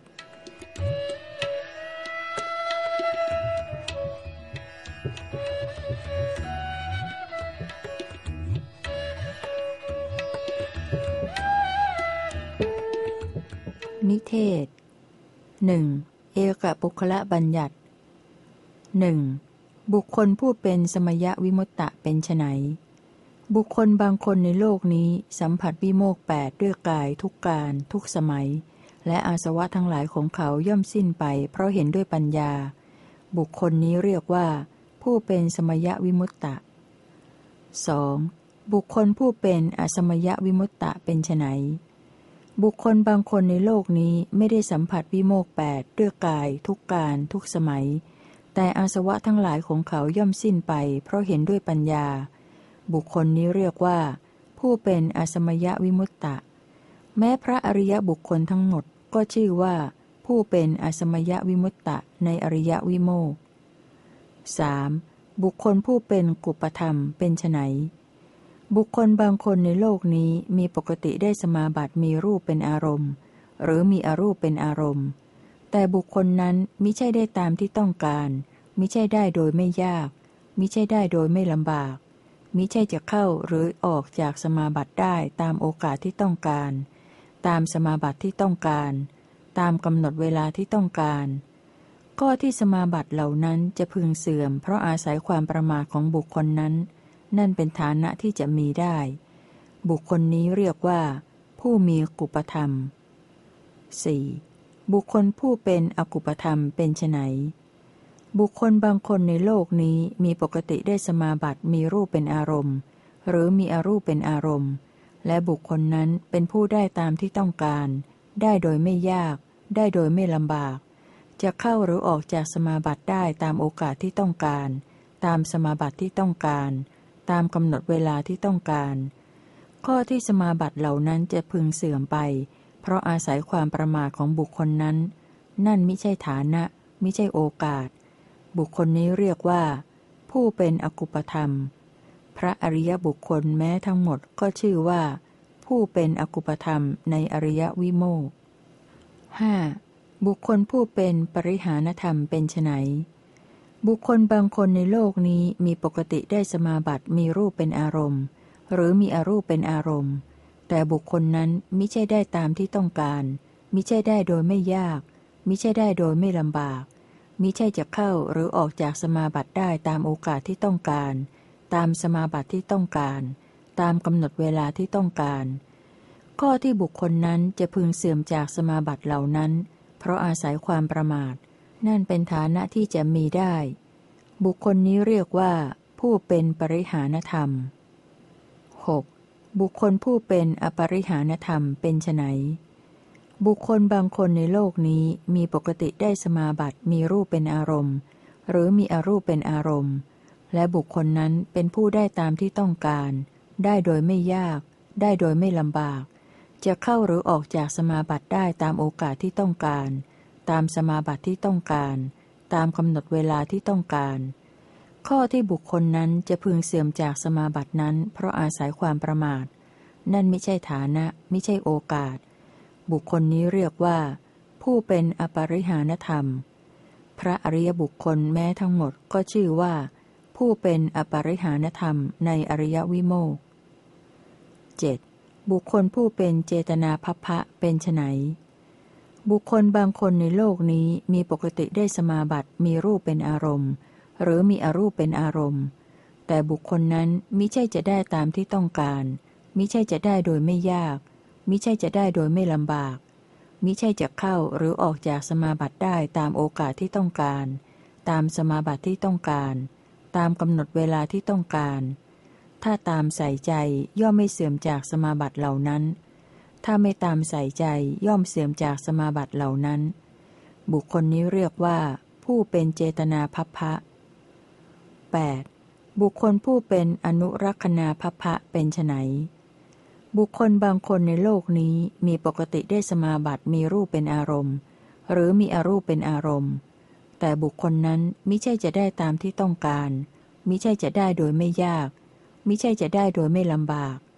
นิเทศหนึ่งเอกปุคละบัญญัติหนึ่งบุคคลผู้เป็นสมยวิมุตตะเป็นไฉนบุคคลบางคนในโลกนี้สัมผัสวิโมกข์แปดด้วยกายทุกการทุกสมัยและอาสวะทั้งหลายของเขาย่อมสิ้นไปเพราะเห็นด้วยปัญญาบุคคลนี้เรียกว่าผู้เป็นสมยวิมุตตะ สอง บุคคลผู้เป็นอสมยวิมุตตะเป็นไฉนบุคคลบางคนในโลกนี้ไม่ได้สัมผัสวิโมกข์แปดด้วยกายทุกการทุกสมัยแต่อาสวะทั้งหลายของเขาย่อมสิ้นไปเพราะเห็นด้วยปัญญาบุคคลนี้เรียกว่าผู้เป็นอสมยวิมุตตะแม้พระอริยบุคคลทั้งหมดก็ชื่อว่าผู้เป็นอสมยวิมุตตะในอริยวิโมกข์ สาม บุคคลผู้เป็นกุปธรรมเป็นไฉนบุคคลบางคนในโลกนี้มีปกติได้สมาบัติมีรูปเป็นอารมณ์หรือมีอรูปเป็นอารมณ์แต่บุคคลนั้นมิใช่ได้ตามที่ต้องการมิใช่ได้โดยไม่ยากมิใช่ได้โดยไม่ลำบากมิใช่จะเข้าหรือออกจากสมาบัติได้ตามโอกาสที่ต้องการตามสมาบัติที่ต้องการตามกำหนดเวลาที่ต้องการก็ที่สมาบัติเหล่านั้นจะพึงเสื่อมเพราะอาศัยความประมาทของบุคคลนั้นนั่นเป็นฐานะที่จะมีได้บุคคลนี้เรียกว่าผู้มีกุปธรรม สี่ บุคคลผู้เป็นอกุปธรรมเป็นไฉนบุคคลบางคนในโลกนี้มีปกติได้สมาบัติมีรูปเป็นอารมณ์หรือมีอรูปเป็นอารมณ์และบุคคลนั้นเป็นผู้ได้ตามที่ต้องการได้โดยไม่ยากได้โดยไม่ลำบากจะเข้าหรือออกจากสมาบัติได้ตามโอกาสที่ต้องการตามสมาบัติที่ต้องการตามกำหนดเวลาที่ต้องการข้อที่สมาบัติเหล่านั้นจะพึงเสื่อมไปเพราะอาศัยความประมาทของบุคคลนั้นนั่นมิใช่ฐานะมิใช่โอกาสบุคคลนี้เรียกว่าผู้เป็นอกุปธรรมพระอริยบุคคลแม้ทั้งหมดก็ชื่อว่าผู้เป็นอกุปธรรมในอริยวิโมกข์ ห้า บุคคลผู้เป็นปริหานธรรมเป็นไฉนบุคคลบางคนในโลกนี้มีปกติได้สมาบัติมีรูปเป็นอารมณ์หรือมีอรูปเป็นอารมณ์แต่บุคคลนั้นมิใช่ได้ตามที่ต้องการมิใช่ได้โดยไม่ยากมิใช่ได้โดยไม่ลำบากมิใช่จะเข้าหรือออกจากสมาบัติได้ตามโอกาสที่ต้องการตามสมาบัติที่ต้องการตามกำหนดเวลาที่ต้องการข้อที่บุคคลนั้นจะพึงเสื่อมจากสมาบัติเหล่านั้นเพราะอาศัยความประมาทนั่นเป็นฐานะที่จะมีได้บุคคลนี้เรียกว่าผู้เป็นปริหานธรรม หก บุคคลผู้เป็นอปริหานธรรมเป็นไฉนบุคคลบางคนในโลกนี้มีปกติได้สมาบัติมีรูปเป็นอารมณ์หรือมีอรูปเป็นอารมณ์และบุคคลนั้นเป็นผู้ได้ตามที่ต้องการได้โดยไม่ยากได้โดยไม่ลำบากจะเข้าหรือออกจากสมาบัติได้ตามโอกาสที่ต้องการตามสมาบัติที่ต้องการตามกำหนดเวลาที่ต้องการข้อที่บุคคลนั้นจะพึงเสื่อมจากสมาบัตินั้นเพราะอาศัยความประมาทนั่นไม่ใช่ฐานะไม่ใช่โอกาสบุคคลนี้เรียกว่าผู้เป็นอปริหานธรรมพระอริยบุคคลแม้ทั้งหมดก็ชื่อว่าผู้เป็นอปริหานธรรมในอริยวิโมกข์ เจ็ด บุคคลผู้เป็นเจตนาภัพพะเป็นไฉนบุคคลบางคนในโลกนี้มีปกติได้สมาบัติมีรูปเป็นอารมณ์หรือมีอรูปเป็นอารมณ์แต่บุคคลนั้นมิใช่จะได้ตามที่ต้องการมิใช่จะได้โดยไม่ยากมิใช่จะได้โดยไม่ลำบากมิใช่จะเข้าหรือออกจากสมาบัติได้ตามโอกาสที่ต้องการตามสมาบัติที่ต้องการตามกำหนดเวลาที่ต้องการถ้าตามใส่ใจย่อมไม่เสื่อมจากสมาบัติเหล่านั้นถ้าไม่ตามใส่ใจย่อมเสื่อมจากสมาบัติเหล่านั้นบุคคลนี้เรียกว่าผู้เป็นเจตนาภัพพะ แปด บุคคลผู้เป็นอนุรักขณาภัพพะเป็นไฉนบุคคลบางคนในโลกนี้มีปกติได้สมาบัติมีรูปเป็นอารมณ์หรือมีอรูปเป็นอารมณ์แต่บุคคลนั้นมิใช่จะได้ตามที่ต้องการมิใช่จะได้โดยไม่ยากมิใช่จะได้โดยไม่ลำบาก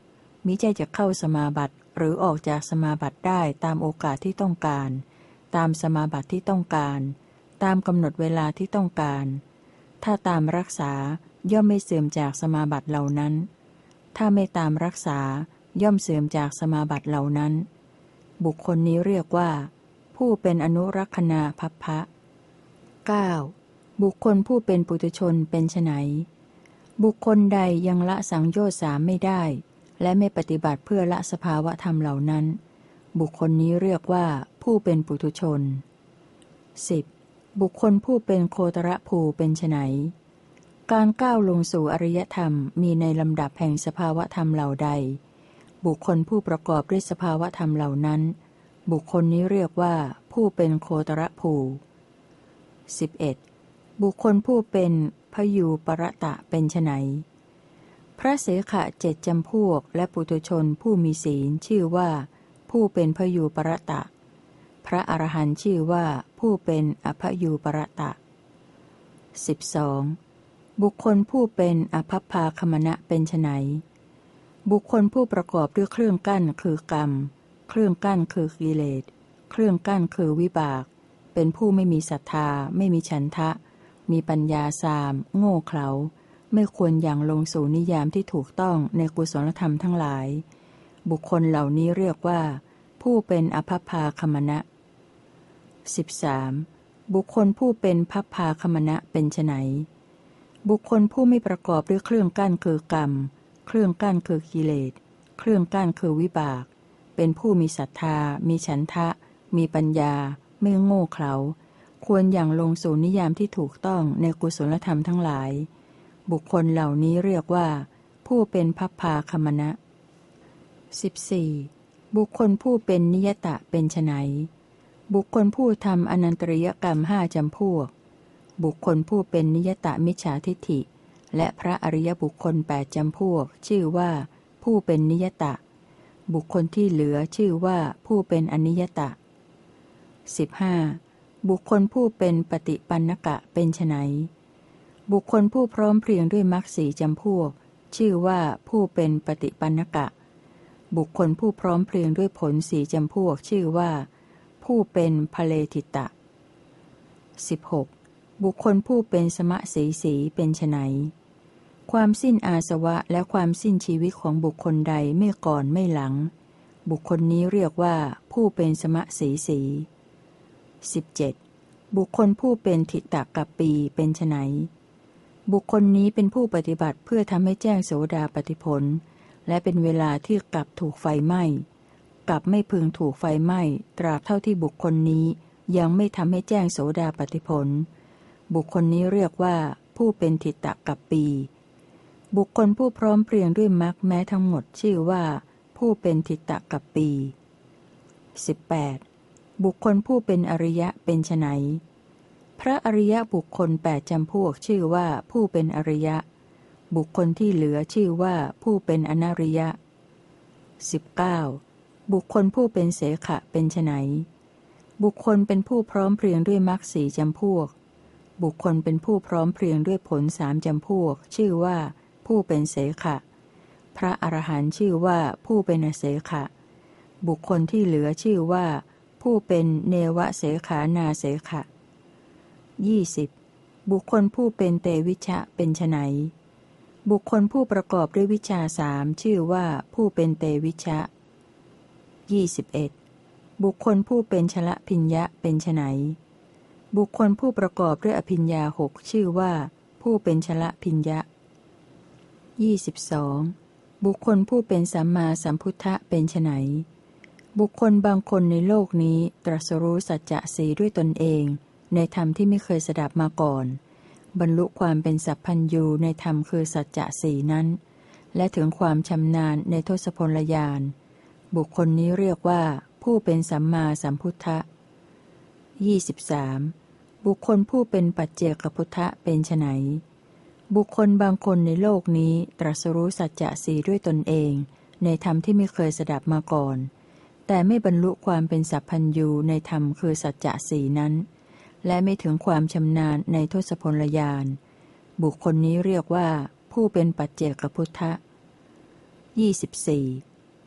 มิใช่จะเข้าสมาบัติหรือออกจากสมาบัติได้ตามโอกาสที่ต้องการตามสมาบัติที่ต้องการตามกำหนดเวลาที่ต้องการถ้าตามรักษาย่อมไม่เสื่อมจากสมาบัติเหล่านั้นถ้าไม่ตามรักษาย่อมเสื่อมจากสมาบัติเหล่านั้นบุคคลนี้เรียกว่าผู้เป็นอนุรักษณาภัพพะ เก้า บุคคลผู้เป็นปุถุชนเป็นไฉนบุคคลใดยังละสังโยชน์สามไม่ได้และไม่ปฏิบัติเพื่อละสภาวะธรรมเหล่านั้นบุคคลนี้เรียกว่าผู้เป็นปุถุชน สิบ บุคคลผู้เป็นโคตรภูเป็นไฉนการก้าวลงสู่อริยธรรมมีในลำดับแห่งสภาวะธรรมเหล่าใดบุคคลผู้ประกอบด้วยสภาวะธรรมเหล่านั้นบุคคลนี้เรียกว่าผู้เป็นโคตรภู สิบเอ็ด บุคคลผู้เป็นพยูปรตะเป็นไฉนพระเสขะเจ็ดจำพวกและปุถุชนผู้มีศีลชื่อว่าผู้เป็นพยูปรตะพระอรหันต์ชื่อว่าผู้เป็นอภยูปรตะ สิบสอง บุคคลผู้เป็นอภัพพาคมณะเป็นไฉนบุคคลผู้ประกอบด้วยเครื่องกั้นคือกรรมเครื่องกั้นคือกิเลสเครื่องกั้นคือวิบากเป็นผู้ไม่มีศรัทธาไม่มีฉันทะมีปัญญาสามโง่เขลาไม่ควรอย่างลงสู่นิยามที่ถูกต้องในกุศลธรรมทั้งหลายบุคคลเหล่านี้เรียกว่าผู้เป็นอภัพพาคมณะ สิบสาม บุคคลผู้เป็นภัพพาคมณะเป็นไฉนบุคคลผู้ไม่ประกอบด้วยเครื่องกั้นคือกรรมเครื่องกั้นคือกิเลสเครื่องกั้นคือวิบากเป็นผู้มีศรัทธามีฉันทะมีปัญญาไม่โง่เขลาควรอย่างลงสู่นิยามที่ถูกต้องในกุศลธรรมทั้งหลายบุคคลเหล่านี้เรียกว่าผู้เป็นภัพพาคมณะ สิบสี่ บุคคลผู้เป็นนิยตะเป็นไฉนบุคคลผู้ทำอนันตริยกรรมห้าจำพวกบุคคลผู้เป็นนิยตะมิจฉาทิฏฐิและพระอริยบุคคลแปดจำพวกชื่อว่าผู้เป็นนิยตะบุคคลที่เหลือชื่อว่าผู้เป็นอนิยตะ สิบห้า บุคคลผู้เป็นปฏิปันนกะเป็นไฉนบุคคลผู้พร้อมเพรียงด้วยมรรคสี่จำพวกชื่อว่าผู้เป็นปฏิปันนกะบุคคลผู้พร้อมเพรียงด้วยผลสี่จำพวกชื่อว่าผู้เป็นภเลทิตะ สิบหก บุคคลผู้เป็นสมะสีสีเป็นไฉนความสิ้นอาสวะและความสิ้นชีวิตของบุคคลใดไม่ก่อนไม่หลังบุคคลนี้เรียกว่าผู้เป็นสมะสีสี สิบเจ็ด บุคคลผู้เป็นทิตกัปปีเป็นไฉนบุคคลนี้เป็นผู้ปฏิบัติเพื่อทำให้แจ้งโสดาปัตติผลและเป็นเวลาที่กลับถูกไฟไหม้กลับไม่พึงถูกไฟไหม้ตราบเท่าที่บุคคลนี้ยังไม่ทำให้แจ้งโสดาปัตติผลบุคคลนี้เรียกว่าผู้เป็นทิตกัปปีบุคคลผู้พร้อมเพรียงด้วยมรรคแม้ทั้งหมดชื่อว่าผู้เป็นทิตกัปปี สิบแปด บุคคลผู้เป็นอริยะเป็นไฉนพระอริยบุคคลแปดจำพวกชื่อว่าผู้เป็นอริยะบุคคลที่เหลือชื่อว่าผู้เป็นอนาริยะ สิบเก้า บุคคลผู้เป็นเสขะเป็นไฉนบุคคลเป็นผู้พร้อมเพรียงด้วยมรรคสี่จำพวกบุคคลเป็นผู้พร้อมเพรียงด้วยผลสามจำพวกชื่อว่าผู้เป็นเสขะพระอรหันต์ชื่อว่าผู้เป็นอเสขะบุคคลที่เหลือชื่อว่าผู้เป็นเนวเสขานาเสขะ ยี่สิบ บุคคลผู้เป็นเตวิชะเป็นไฉนบุคคลผู้ประกอบด้วยวิชาสามชื่อว่าผู้เป็นเตวิชะ ยี่สิบเอ็ด บุคคลผู้เป็นชละพิญญะเป็นไฉนบุคคลผู้ประกอบด้วยอภิญญาหกชื่อว่าผู้เป็นชละพิญญะ ยี่สิบสอง บุคคลผู้เป็นสัมมาสัมพุทธะเป็นไฉนบุคคลบางคนในโลกนี้ตรัสรู้สัจจะสี่ด้วยตนเองในธรรมที่ไม่เคยสดับมาก่อนบรรลุความเป็นสัพพัญญูในธรรมคือสัจจะสี่นั้นและถึงความชำนาญในทศพลญาณบุคคลนี้เรียกว่าผู้เป็นสัมมาสัมพุทธะ ยี่สิบสาม บุคคลผู้เป็นปัจเจกพุทธะเป็นไฉนบุคคลบางคนในโลกนี้ตรัสรู้สัจจะสี่ด้วยตนเองในธรรมที่ไม่เคยสดับมาก่อนแต่ไม่บรรลุความเป็นสัพพัญญูในธรรมคือสัจจะสี่นั้นและไม่ถึงความชำนาญในทศพลญาณบุ บุคคลนี้เรียกว่าผู้เป็นปัจเจกพุทธะ ยี่สิบสี่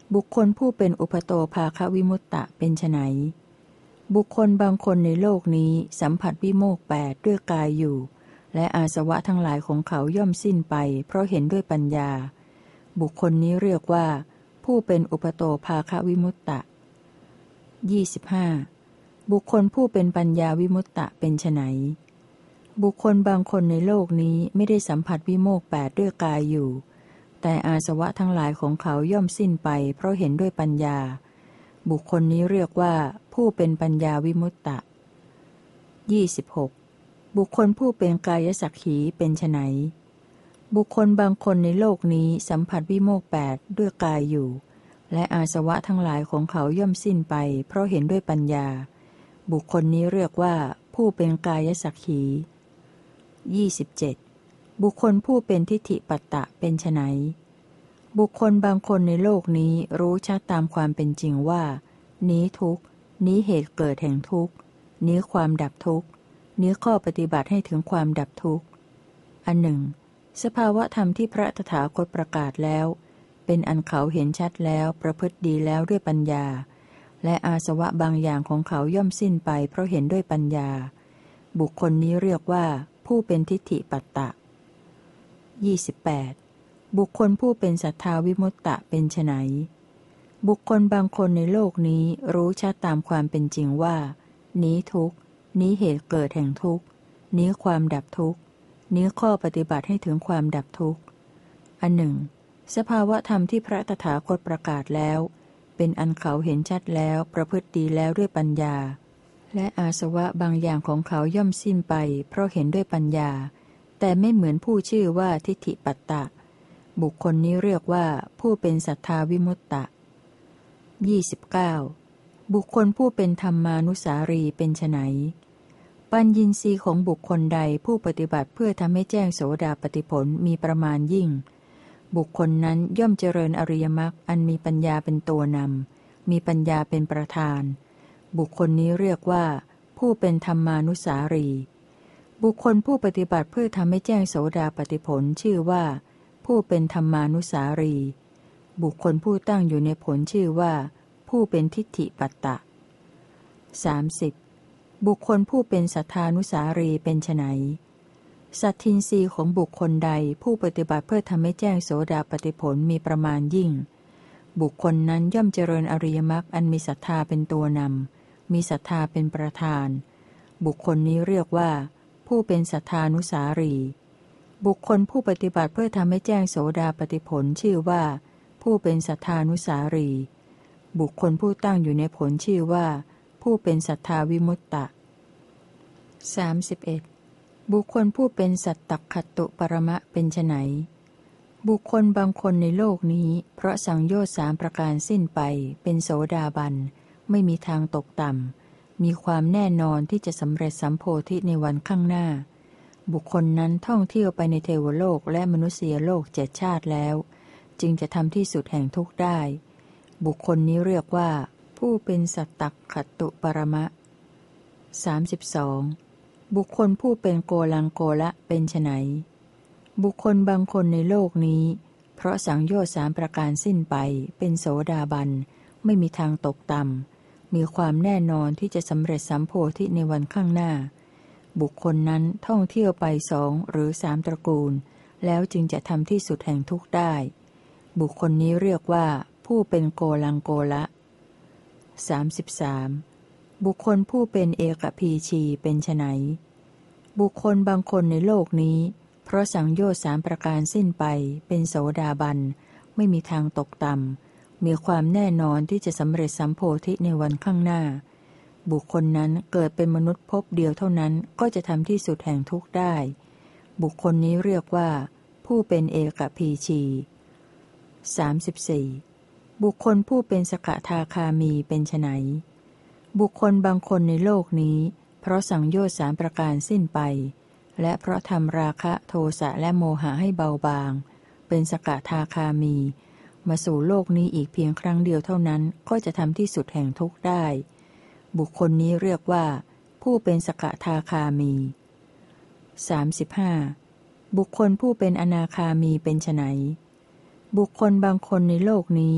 บุคคลผู้เป็นอุปโตภาควิมุตตะเป็นไฉนบุคคลบางคนในโลกนี้สัมผัสวิโมกข์แปดด้วยกายอยู่และอาสวะทั้งหลายของเขาย่อมสิ้นไปเพราะเห็นด้วยปัญญาบุคคลนี้เรียกว่าผู้เป็นอุปโตภาควิมุตตะ ยี่สิบห้า บุคคลผู้เป็นปัญญาวิมุตตะเป็นไฉนบุคคลบางคนในโลกนี้ไม่ได้สัมผัสวิโมกข์แปดด้วยกายอยู่แต่อาสวะทั้งหลายของเขาย่อมสิ้นไปเพราะเห็นด้วยปัญญาบุคคลนี้เรียกว่าผู้เป็นปัญญาวิมุตตะ ยี่สิบหก บุคคลผู้เป็นกายสักขีเป็นไฉนบุคคลบางคนในโลกนี้สัมผัสวิโมกข์แปดด้วยกายอยู่และอาสวะทั้งหลายของเขาย่อมสิ้นไปเพราะเห็นด้วยปัญญาบุคคลนี้เรียกว่าผู้เป็นกายสักขี ยี่สิบเจ็ด บุคคลผู้เป็นทิฏฐิปัตตะเป็นไฉนบุคคลบางคนในโลกนี้รู้ชัดตามความเป็นจริงว่านี้ทุกข์นี้เหตุเกิดแห่งทุกข์นี้ความดับทุกข์นี้ข้อปฏิบัติให้ถึงความดับทุกข์อันหนึ่งสภาวะธรรมที่พระตถาคตประกาศแล้วเป็นอันเขาเห็นชัดแล้วประพฤติดีแล้วด้วยปัญญาและอาสวะบางอย่างของเขาย่อมสิ้นไปเพราะเห็นด้วยปัญญาบุคคลนี้เรียกว่าผู้เป็นทิฏฐิปัตตะ ยี่สิบแปด บุคคลผู้เป็นสัทธาวิมุตตะเป็นไฉนบุคคลบางคนในโลกนี้รู้ชัดตามความเป็นจริงว่านี้ทุกข์นี้เหตุเกิดแห่งทุกข์นี้ความดับทุกข์นี้ข้อปฏิบัติให้ถึงความดับทุกข์อันหนึ่งสภาวะธรรมที่พระตถาคตประกาศแล้วเป็นอันเขาเห็นชัดแล้วประพฤติดีแล้วด้วยปัญญาและอาสวะบางอย่างของเขาย่อมสิ้นไปเพราะเห็นด้วยปัญญาแต่ไม่เหมือนผู้ชื่อว่าทิฏฐิปัตตะบุคคลนี้เรียกว่าผู้เป็นสัทธาวิมุตตะ ยี่สิบเก้า บุคคลผู้เป็นธรรมานุสารีเป็นไฉนปัญญินทรีย์ของบุคคลใดผู้ปฏิบัติเพื่อทำให้แจ้งโสดาปัตติผลมีประมาณยิ่งบุคคลนั้นย่อมเจริญอริยมรรคอันมีปัญญาเป็นตัวนำมีปัญญาเป็นประธานบุคคลนี้เรียกว่าผู้เป็นธรรมานุสารีบุคคลผู้ปฏิบัติเพื่อทำให้แจ้งโสดาปัตติผลชื่อว่าผู้เป็นธรรมานุสารีบุคคลผู้ตั้งอยู่ในผลชื่อว่าผู้เป็นทิฏฐิปัตตะ สามสิบ บุคคลผู้เป็นสัทธานุสารีเป็นไฉนสัตทินรีของบุคคลใดผู้ปฏิบัติเพื่อทำให้แจ้งโสดาปัตติผลมีประมาณยิ่งบุคคลนั้นย่อมเจริญอริยมรรคอันมีศรัทธาเป็นตัวนำมีศรัทธาเป็นประธานบุคคลนี้เรียกว่าผู้เป็นสัทธานุสารีบุคคลผู้ปฏิบัติเพื่อทำให้แจ้งโสดาปัตติผลชื่อว่าผู้เป็นสัทธานุสารีบุคคลผู้ตั้งอยู่ในผลชื่อว่าผู้เป็นสัทธาวิมุตตะ สามสิบเอ็ด บุคคลผู้เป็นสัตตคัตตุปรมะเป็นไฉนบุคคลบางคนในโลกนี้เพราะสังโยชน์สามประการสิ้นไปเป็นโสดาบันไม่มีทางตกต่ำมีความแน่นอนที่จะสำเร็จสัมโพธิในวันข้างหน้าบุคคลนั้นท่องเที่ยวไปในเทวโลกและมนุษยโลกเจ็ดชาติแล้วจึงจะทำที่สุดแห่งทุกข์ได้บุคคลนี้เรียกว่าผู้เป็นสัตตคัตตุปรมะ สามสิบสอง บุคคลผู้เป็นโกลังโกละเป็นไฉนบุคคลบางคนในโลกนี้เพราะสังโยชน์สามประการสิ้นไปเป็นโสดาบันไม่มีทางตกต่ำมีความแน่นอนที่จะสำเร็จสัมโพธิในวันข้างหน้าบุคคลนั้นท่องเที่ยวไปสองหรือสามตระกูลแล้วจึงจะทำที่สุดแห่งทุกข์ได้บุคคลนี้เรียกว่าผู้เป็นโกลังโกละ สามสิบสาม บุคคลผู้เป็นเอกพีชีเป็นไฉนบุคคลบางคนในโลกนี้เพราะสังโยชน์สามประการสิ้นไปเป็นโสดาบันไม่มีทางตกต่ำมีความแน่นอนที่จะสำเร็จสัมโพธิในวันข้างหน้าบุคคลนั้นเกิดเป็นมนุษย์พบเดียวเท่านั้นก็จะทำที่สุดแห่งทุกข์ได้บุคคลนี้เรียกว่าผู้เป็นเอกพีชี สามสิบสี่ บุคคลผู้เป็นสกทาคามีเป็นไฉนบุคคลบางคนในโลกนี้เพราะสังโยชน์สามประการสิ้นไปและเพราะทำราคะโทสะและโมหะให้เบาบางเป็นสกทาคามีมาสู่โลกนี้อีกเพียงครั้งเดียวเท่านั้นก็จะทำที่สุดแห่งทุกข์ได้บุคคลนี้เรียกว่าผู้เป็นสกทาคามี สามสิบห้า บุคคลผู้เป็นอนาคามีเป็นไฉนบุคคลบางคนในโลกนี้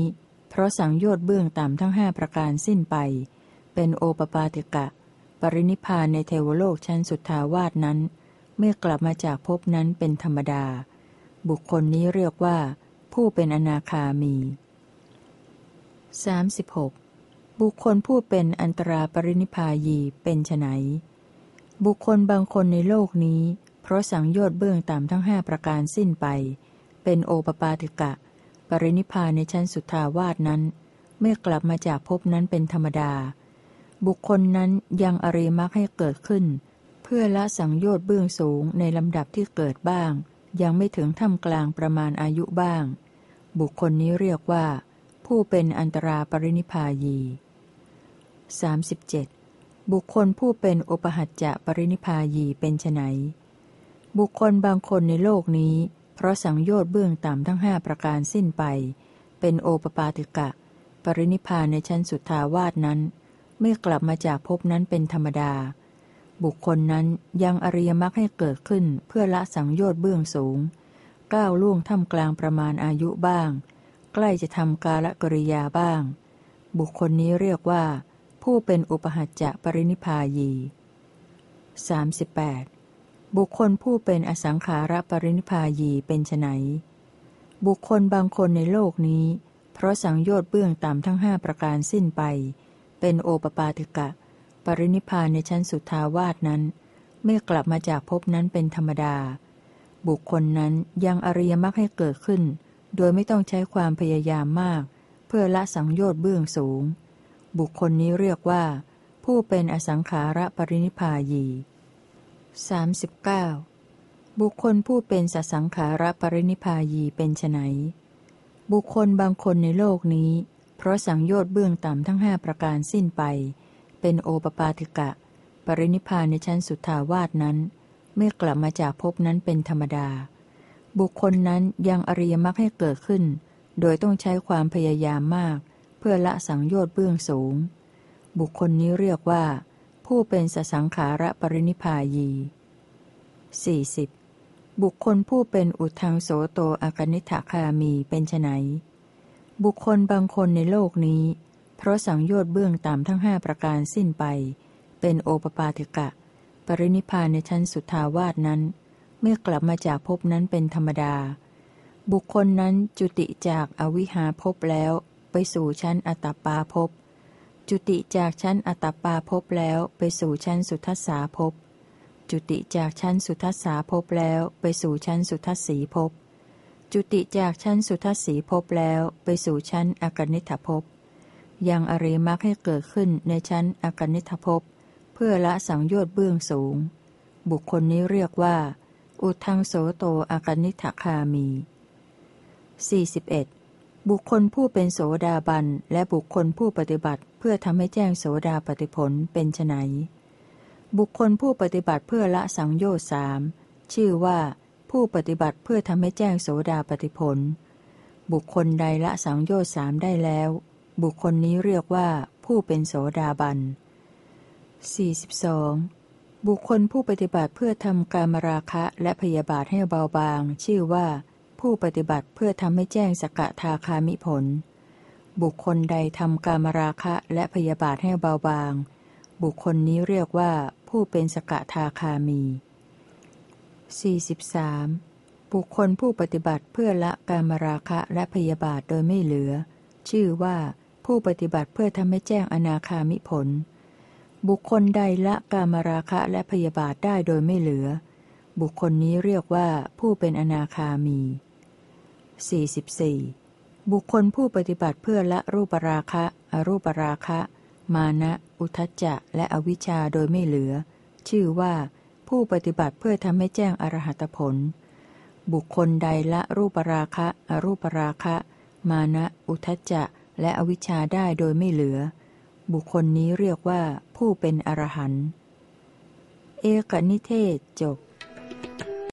เพราะสังโยชน์เบื้องต่ำทั้งห้าประการสิ้นไปเป็นโอปปาติกะปรินิพพานในเทวโลกชั้นสุทธาวาสนั้นเมื่อกลับมาจากภพนั้นเป็นธรรมดาบุคคลนี้เรียกว่าผู้เป็นอนาคามี สามสิบหก บุคคลผู้เป็นอันตราปรินิพพายีเป็นไฉนบุคคลบางคนในโลกนี้เพราะสังโยชน์เบื้องต่ำทั้งห้าประการสิ้นไปเป็นโอปปาติกะปรินิพพานในชั้นสุทธาวาสนั้นเมื่อกลับมาจากภพนั้นเป็นธรรมดาบุคคลนั้นยังอริยมรรคให้เกิดขึ้นเพื่อละสังโยชน์เบื้องสูงในลำดับที่เกิดบ้างยังไม่ถึงท่ามกลางประมาณอายุบ้างบุคคลนี้เรียกว่าผู้เป็นอันตราปรินิพพายี สามสิบเจ็ด บุคคลผู้เป็นอุปหัจจะปรินิพพายีเป็นไฉนบุคคลบางคนในโลกนี้เพราะสังโยชน์เบื้องต่ำทั้งห้าประการสิ้นไปเป็นโอปปาติกะปรินิพพานในชั้นสุทธาวาสนั้นเมื่อกลับมาจากภพนั้นเป็นธรรมดาบุคคลนั้นยังอริยมรรคให้เกิดขึ้นเพื่อละสังโยชน์เบื้องสูงก้าวล่วงท่ามกลางประมาณอายุบ้างใกล้จะทำกาลกริยาบ้างบุคคลนี้เรียกว่าผู้เป็นอุปหัจจะปรินิพพายี สามสิบแปด บุคคลผู้เป็นอสังขารปรินิพพายีเป็นไฉนบุคคลบางคนในโลกนี้เพราะสังโยชน์เบื้องต่ำทั้งห้าประการสิ้นไปเป็นโอปปาติกะปรินิพพานในชั้นสุทธาวาสนั้นเมื่อกลับมาจากภพนั้นเป็นธรรมดาบุคคลนั้นยังอริยมรรคให้เกิดขึ้นโดยไม่ต้องใช้ความพยายามมากเพื่อละสังโยชน์เบื้องสูงบุคคลนี้เรียกว่าผู้เป็นอสังขารปรินิพพายี สามสิบเก้า บุคคลผู้เป็นสสังขารปรินิพพายีเป็นไฉนบุคคลบางคนในโลกนี้เพราะสังโยชน์เบื้องต่ำทั้งห้าประการสิ้นไปเป็นโอปปาติกะปรินิพพานในชั้นสุทธาวาสนั้นเมื่อกลับมาจากภพนั้นเป็นธรรมดาบุคคลนั้นยังอริยมรรคให้เกิดขึ้นโดยต้องใช้ความพยายามมากเพื่อละสังโยชน์เบื้องสูงบุคคลนี้เรียกว่าผู้เป็นสสังขารปรินิพพายี สี่สิบ บุคคลผู้เป็นอุทังโสโตอากนิฐคามีเป็นไฉนบุคคลบางคนในโลกนี้เพราะสังโยชน์เบื้องต่ำทั้งห้าประการสิ้นไปเป็นโอปปาติกะปรินิพพานในชั้นสุทธาวาสนั้นเมื่อกลับมาจากภพนั้นเป็นธรรมดาบุคคลนั้นจุติจากอวิหาภพแล้วไปสู่ชั้นอตัปปาภพจุติจากชั้นอตัปปาภพแล้วไปสู่ชั้นสุทัสสาภพจุติจากชั้นสุทัสสาภพแล้วไปสู่ชั้นสุทัสสีภพจุติจากชั้นสุทัสสีภพแล้วไปสู่ชั้นอากนิฐภพยังอริยมรรคให้เกิดขึ้นในชั้นอากนิฐภพเพื่อละสังโยชน์เบื้องสูงบุคคลนี้เรียกว่าอุทังโสโตอากนิฐคามี สี่สิบเอ็ด บุคคลผู้เป็นโสดาบันและบุคคลผู้ปฏิบัติเพื่อทำให้แจ้งโสดาปัตติผลเป็นไฉนบุคคลผู้ปฏิบัติเพื่อละสังโยชน์สามชื่อว่าผู้ปฏิบัติเพื่อทำให้แจ้งโสดาปัตติผลบุคคลใดละสังโยชน์สามได้แล้วบุคคลนี้เรียกว่าผู้เป็นโสดาบัน สี่สิบสอง บุคคลผู้ปฏิบัติเพื่อทำกามราคะและพยาบาทให้เบาบางชื่อว่าผู้ปฏิบัติเพื่อทำให้แจ้งสกทาคามิผลบุคคลใดทำกามราคะและพยาบาทให้เบาบางบุคคลนี้เรียกว่าผู้เป็นสกทาคามี สี่สิบสาม บุคคลผู้ปฏิบัติเพื่อละกามราคะและพยาบาทโดยไม่เหลือชื่อว่าผู้ปฏิบัติเพื่อทำให้แจ้งอนาคามิผลบุคคลใดละกามราคะและพยาบาทได้โดยไม่เหลือบุคคลนี้เรียกว่าผู้เป็นอนาคามี สี่สิบสี่ บุคคลผู้ปฏิบัติเพื่อละรูปราคะอรูปราคะมานะอุทธัจจะและอวิชชาโดยไม่เหลือชื่อว่าผู้ปฏิบัติเพื่อทำให้แจ้งอรหัตผลบุคคลใดละรูปราคะอรูปราคะมานะอุทธัจจะและอวิชชาได้โดยไม่เหลือบุคคลนี้เรียกว่าผู้เป็นอรหันต์เอกนิเทศจบ